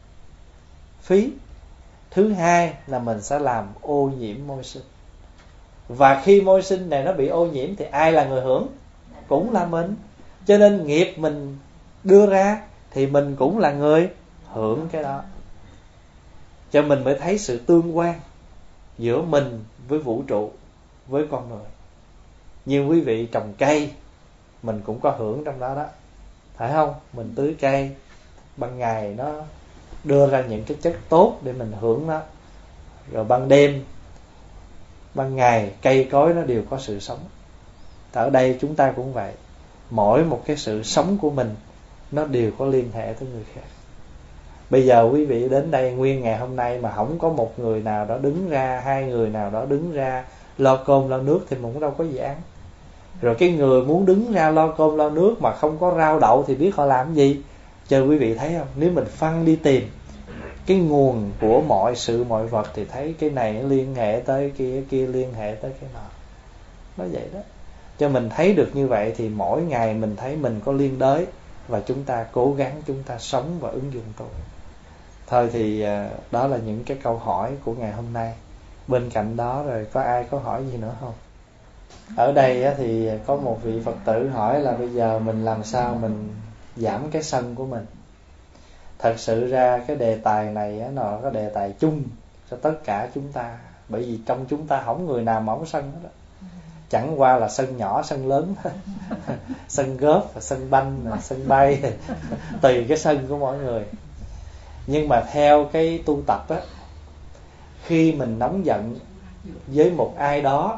phí. Thứ hai là mình sẽ làm ô nhiễm môi sinh. Và khi môi sinh này nó bị ô nhiễm thì ai là người hưởng? Cũng là mình. Cho nên nghiệp mình đưa ra thì mình cũng là người hưởng cái đó. Cho mình mới thấy sự tương quan giữa mình với vũ trụ, với con người. Như quý vị trồng cây, mình cũng có hưởng trong đó đó, phải không? Mình tưới cây, ban ngày nó đưa ra những cái chất tốt để mình hưởng nó. Rồi ban đêm, ban ngày cây cối nó đều có sự sống. Ở đây chúng ta cũng vậy. Mỗi một cái sự sống của mình nó đều có liên hệ tới người khác. Bây giờ quý vị đến đây nguyên ngày hôm nay mà không có một người nào đó đứng ra, hai người nào đó đứng ra lo cơm lo nước thì mình cũng đâu có gì ăn. Rồi cái người muốn đứng ra lo cơm lo nước mà không có rau đậu thì biết họ làm gì. Cho quý vị thấy không? Nếu mình phăng đi tìm cái nguồn của mọi sự mọi vật thì thấy cái này liên hệ tới kia, cái kia liên hệ tới cái nọ. Nó vậy đó. Cho mình thấy được như vậy thì mỗi ngày mình thấy mình có liên đới, và chúng ta cố gắng chúng ta sống và ứng dụng tốt. Thôi thì đó là những cái câu hỏi của ngày hôm nay. Bên cạnh đó rồi có ai có hỏi gì nữa không? Ở đây thì có một vị Phật tử hỏi là bây giờ mình làm sao mình giảm cái sân của mình. Thật sự ra cái đề tài này nó là cái đề tài chung cho tất cả chúng ta. Bởi vì trong chúng ta không người nào mà không sân hết. Chẳng qua là sân nhỏ, sân lớn, sân góp, sân banh, sân bay, tùy cái sân của mỗi người. Nhưng mà theo cái tu tập á, khi mình nóng giận với một ai đó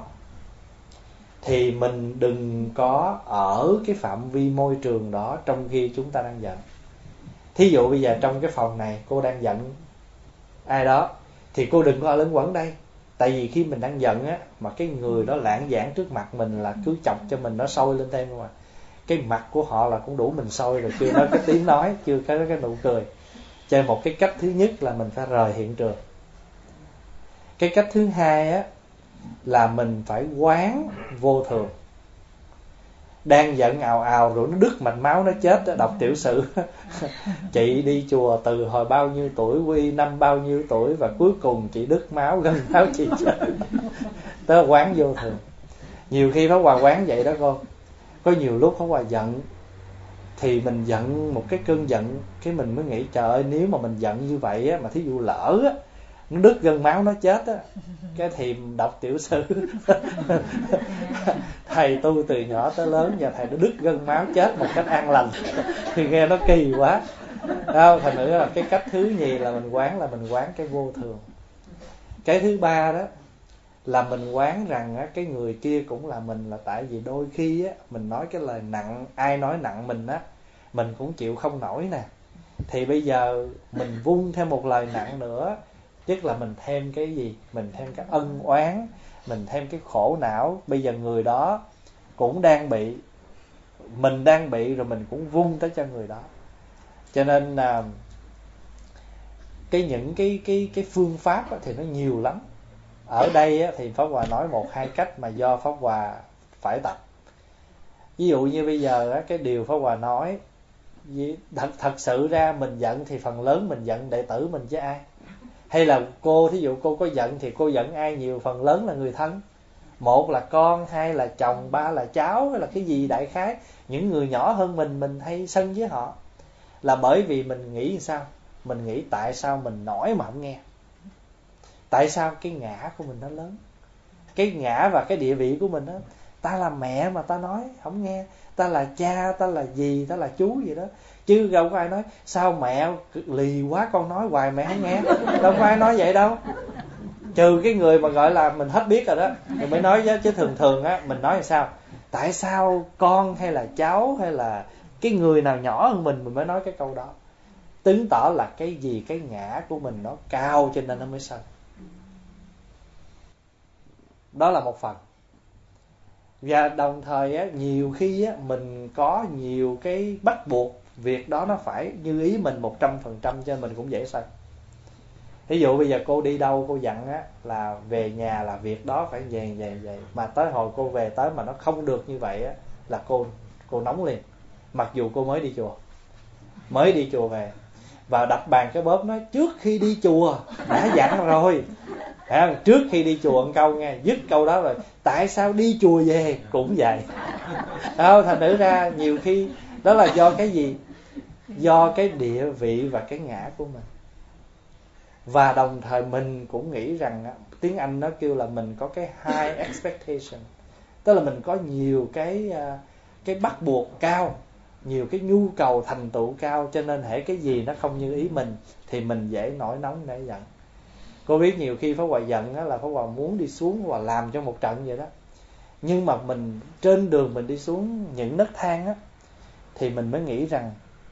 thì mình đừng có ở cái phạm vi môi trường đó trong khi chúng ta đang giận. Thí dụ bây giờ trong cái phòng này cô đang giận ai đó thì cô đừng có ở lẫn quẩn đây. Tại vì khi mình đang giận á, mà cái người đó lãng giảng trước mặt mình là cứ chọc cho mình nó sôi lên thêm mà. Cái mặt của họ là cũng đủ mình sôi rồi, chưa nói cái tiếng nói, chưa có cái nụ cười. Cho nên một cái cách thứ nhất là mình phải rời hiện trường. Cái cách thứ hai á là mình phải quán vô thường. Đang giận ào ào rồi nó đứt mạch máu nó chết, đọc tiểu sử. Chị đi chùa từ hồi bao nhiêu tuổi, quy năm bao nhiêu tuổi, và cuối cùng chị đứt máu, gần máu chị chết. Đó là quán vô thường. Nhiều khi Pháp Hòa quán vậy đó cô. Có nhiều lúc Pháp Hòa giận thì mình giận một cái cơn giận, cái mình mới nghĩ trời ơi, nếu mà mình giận như vậy á, mà thí dụ lỡ á nó đứt gân máu nó chết á, cái thì đọc tiểu sử. Thầy tu từ nhỏ tới lớn và thầy nó đứt gân máu chết một cách an lành. Thì nghe nó kỳ quá. Không, thành nữa là cái cách thứ nhì là mình quán là mình quán cái vô thường. Cái thứ ba đó là mình quán rằng á, cái người kia cũng là mình, là tại vì đôi khi á, mình nói cái lời nặng, ai nói nặng mình á, mình cũng chịu không nổi nè. Thì bây giờ mình vung thêm một lời nặng nữa, tức là mình thêm cái gì? Mình thêm cái ân oán, mình thêm cái khổ não. Bây giờ người đó cũng đang bị, mình đang bị, rồi mình cũng vung tới cho người đó. Cho nên là cái những cái cái cái phương pháp á, thì nó nhiều lắm. Ở đây á, thì Pháp Hòa nói một hai cách mà do Pháp Hòa phải tập. Ví dụ như bây giờ á, cái điều Pháp Hòa nói, thật, thật sự ra mình giận thì phần lớn mình giận đệ tử mình chứ ai. Hay là cô, thí dụ cô có giận thì cô giận ai nhiều? Phần lớn là người thân. Một là con, hai là chồng, ba là cháu, hay là cái gì đại khái. Những người nhỏ hơn mình, mình hay sân với họ. Là bởi vì mình nghĩ sao? Mình nghĩ tại sao mình nói mà không nghe? Tại sao cái ngã của mình nó lớn? Cái ngã và cái địa vị của mình đó, ta là mẹ mà ta nói không nghe, ta là cha, ta là dì, ta là chú gì đó. Chứ đâu có ai nói sao mẹ lì quá con nói hoài mẹ không nghe. Đâu có ai nói vậy đâu. Trừ cái người mà gọi là mình hết biết rồi đó thì mới nói chứ, chứ thường thường á mình nói là sao? Tại sao con hay là cháu hay là cái người nào nhỏ hơn mình mình mới nói cái câu đó. Chứng tỏ là cái gì, cái ngã của mình nó cao cho nên nó mới sân. Đó là một phần. Và đồng thời á, nhiều khi á, mình có nhiều cái bắt buộc việc đó nó phải như ý mình một trăm phần trăm cho mình cũng dễ sân. Ví dụ bây giờ cô đi đâu cô dặn á, là về nhà là việc đó phải về về về. Mà tới hồi cô về tới mà nó không được như vậy á, là cô cô nóng liền. Mặc dù cô mới đi chùa. Mới đi chùa về. Và đập bàn cái bóp nói trước khi đi chùa đã dặn rồi. À, trước khi đi chùa một câu nghe, dứt câu đó rồi. Tại sao đi chùa về cũng vậy. Đâu, thành thử ra nhiều khi đó là do cái gì? Do cái địa vị và cái ngã của mình. Và đồng thời mình cũng nghĩ rằng, tiếng Anh nó kêu là mình có cái high expectation. Tức là mình có nhiều cái, cái bắt buộc cao, nhiều cái nhu cầu thành tựu cao. Cho nên hễ cái gì nó không như ý mình thì mình dễ nổi nóng để giận. Cô biết nhiều khi Pháp Hòa giận á, là Pháp Hòa muốn đi xuống và làm cho một trận vậy đó. Nhưng mà mình trên đường mình đi xuống những nấc thang á, thì mình mới nghĩ rằng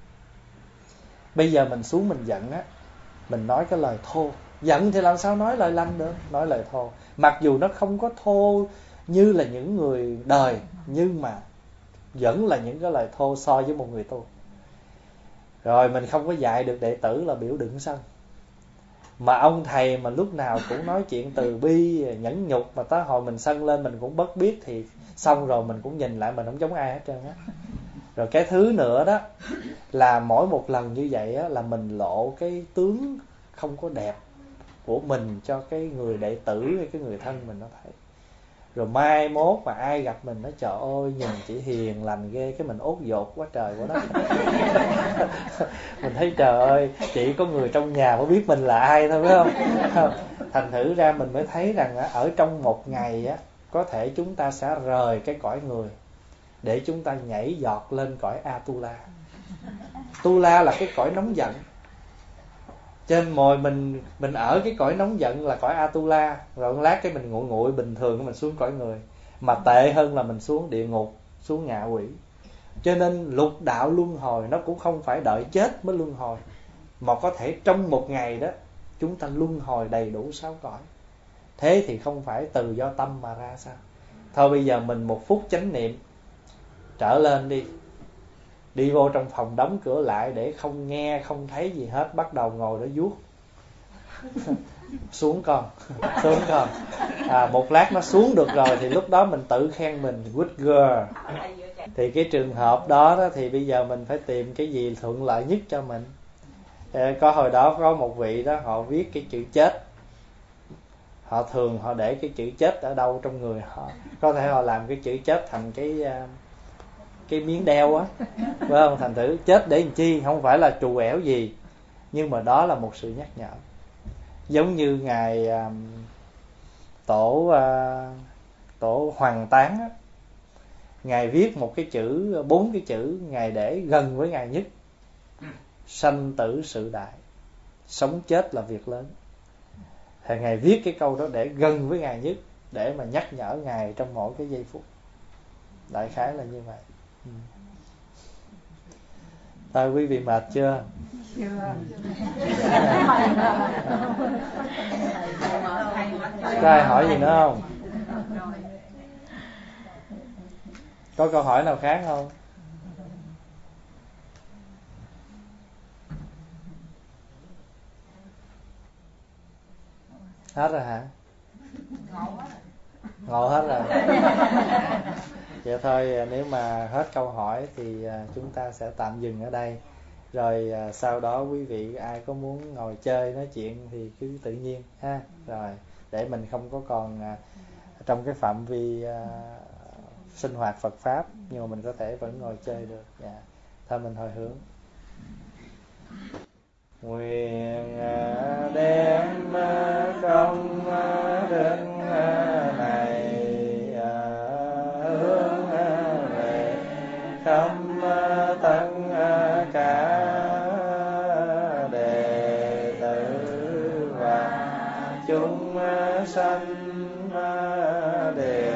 bây giờ mình xuống mình giận á, mình nói cái lời thô. Giận thì làm sao nói lời lanh được, nói lời thô. Mặc dù nó không có thô như là những người đời, nhưng mà vẫn là những cái lời thô so với một người tu. Rồi mình không có dạy được đệ tử là biểu đựng sân. Mà ông thầy mà lúc nào cũng nói chuyện từ bi, nhẫn nhục, mà tới hồi mình sân lên mình cũng bất biết thì xong rồi mình cũng nhìn lại mình không giống ai hết trơn á. Rồi cái thứ nữa đó là mỗi một lần như vậy á, là mình lộ cái tướng không có đẹp của mình cho cái người đệ tử hay cái người thân mình nó thấy. Rồi mai mốt mà ai gặp mình nói trời ơi nhìn chị hiền lành ghê, cái mình ốt dột quá trời quá đất. Mình thấy trời ơi chỉ có người trong nhà mới biết mình là ai thôi, phải không? Thành thử ra mình mới thấy rằng ở trong một ngày á, có thể chúng ta sẽ rời cái cõi người để chúng ta nhảy giọt lên cõi Atula. Tula là cái cõi nóng giận. Trên mồi mình mình ở cái cõi nóng giận là cõi Atula, rồi một lát cái mình nguội nguội bình thường mình xuống cõi người. Mà tệ hơn là mình xuống địa ngục, xuống ngạ quỷ. Cho nên lục đạo luân hồi nó cũng không phải đợi chết mới luân hồi, mà có thể trong một ngày đó chúng ta luân hồi đầy đủ sáu cõi. Thế thì không phải từ do tâm mà ra sao? Thôi bây giờ mình một phút chánh niệm, trở lên đi, đi vô trong phòng đóng cửa lại để không nghe không thấy gì hết, bắt đầu ngồi đó vuốt. Xuống con, xuống con. À, một lát nó xuống được rồi thì lúc đó mình tự khen mình good girl. Thì cái trường hợp đó, đó thì bây giờ mình phải tìm cái gì thuận lợi nhất cho mình. Có hồi đó có một vị đó họ viết cái chữ chết. Họ thường họ để cái chữ chết ở đâu trong người họ. Có thể họ làm cái chữ chết thành cái cái miếng đeo á, phải không? Thành thử chết để làm chi, không phải là trù ẻo gì, nhưng mà đó là một sự nhắc nhở. Giống như ngài à, tổ à, tổ Hoàng Tán á, ngài viết một cái chữ, bốn cái chữ ngài để gần với ngài nhất: sanh tử sự đại, sống chết là việc lớn. Thì ngài viết cái câu đó để gần với ngài nhất, để mà nhắc nhở ngài trong mỗi cái giây phút. Đại khái là như vậy. Ừ. Thôi quý vị mệt chưa? Chưa. Có ai hỏi gì nữa không? Có câu hỏi nào khác không? Hết rồi hả? Ngộ hết rồi. Vậy thôi, nếu mà hết câu hỏi thì chúng ta sẽ tạm dừng ở đây. Rồi sau đó quý vị ai có muốn ngồi chơi nói chuyện thì cứ tự nhiên ha. Rồi để mình không có còn trong cái phạm vi uh, sinh hoạt Phật pháp, nhưng mà mình có thể vẫn ngồi chơi được. Dạ. Thôi mình hồi hướng. Nguyện đem công đức này hướng về khắp tất cả đệ tử và chúng sanh đều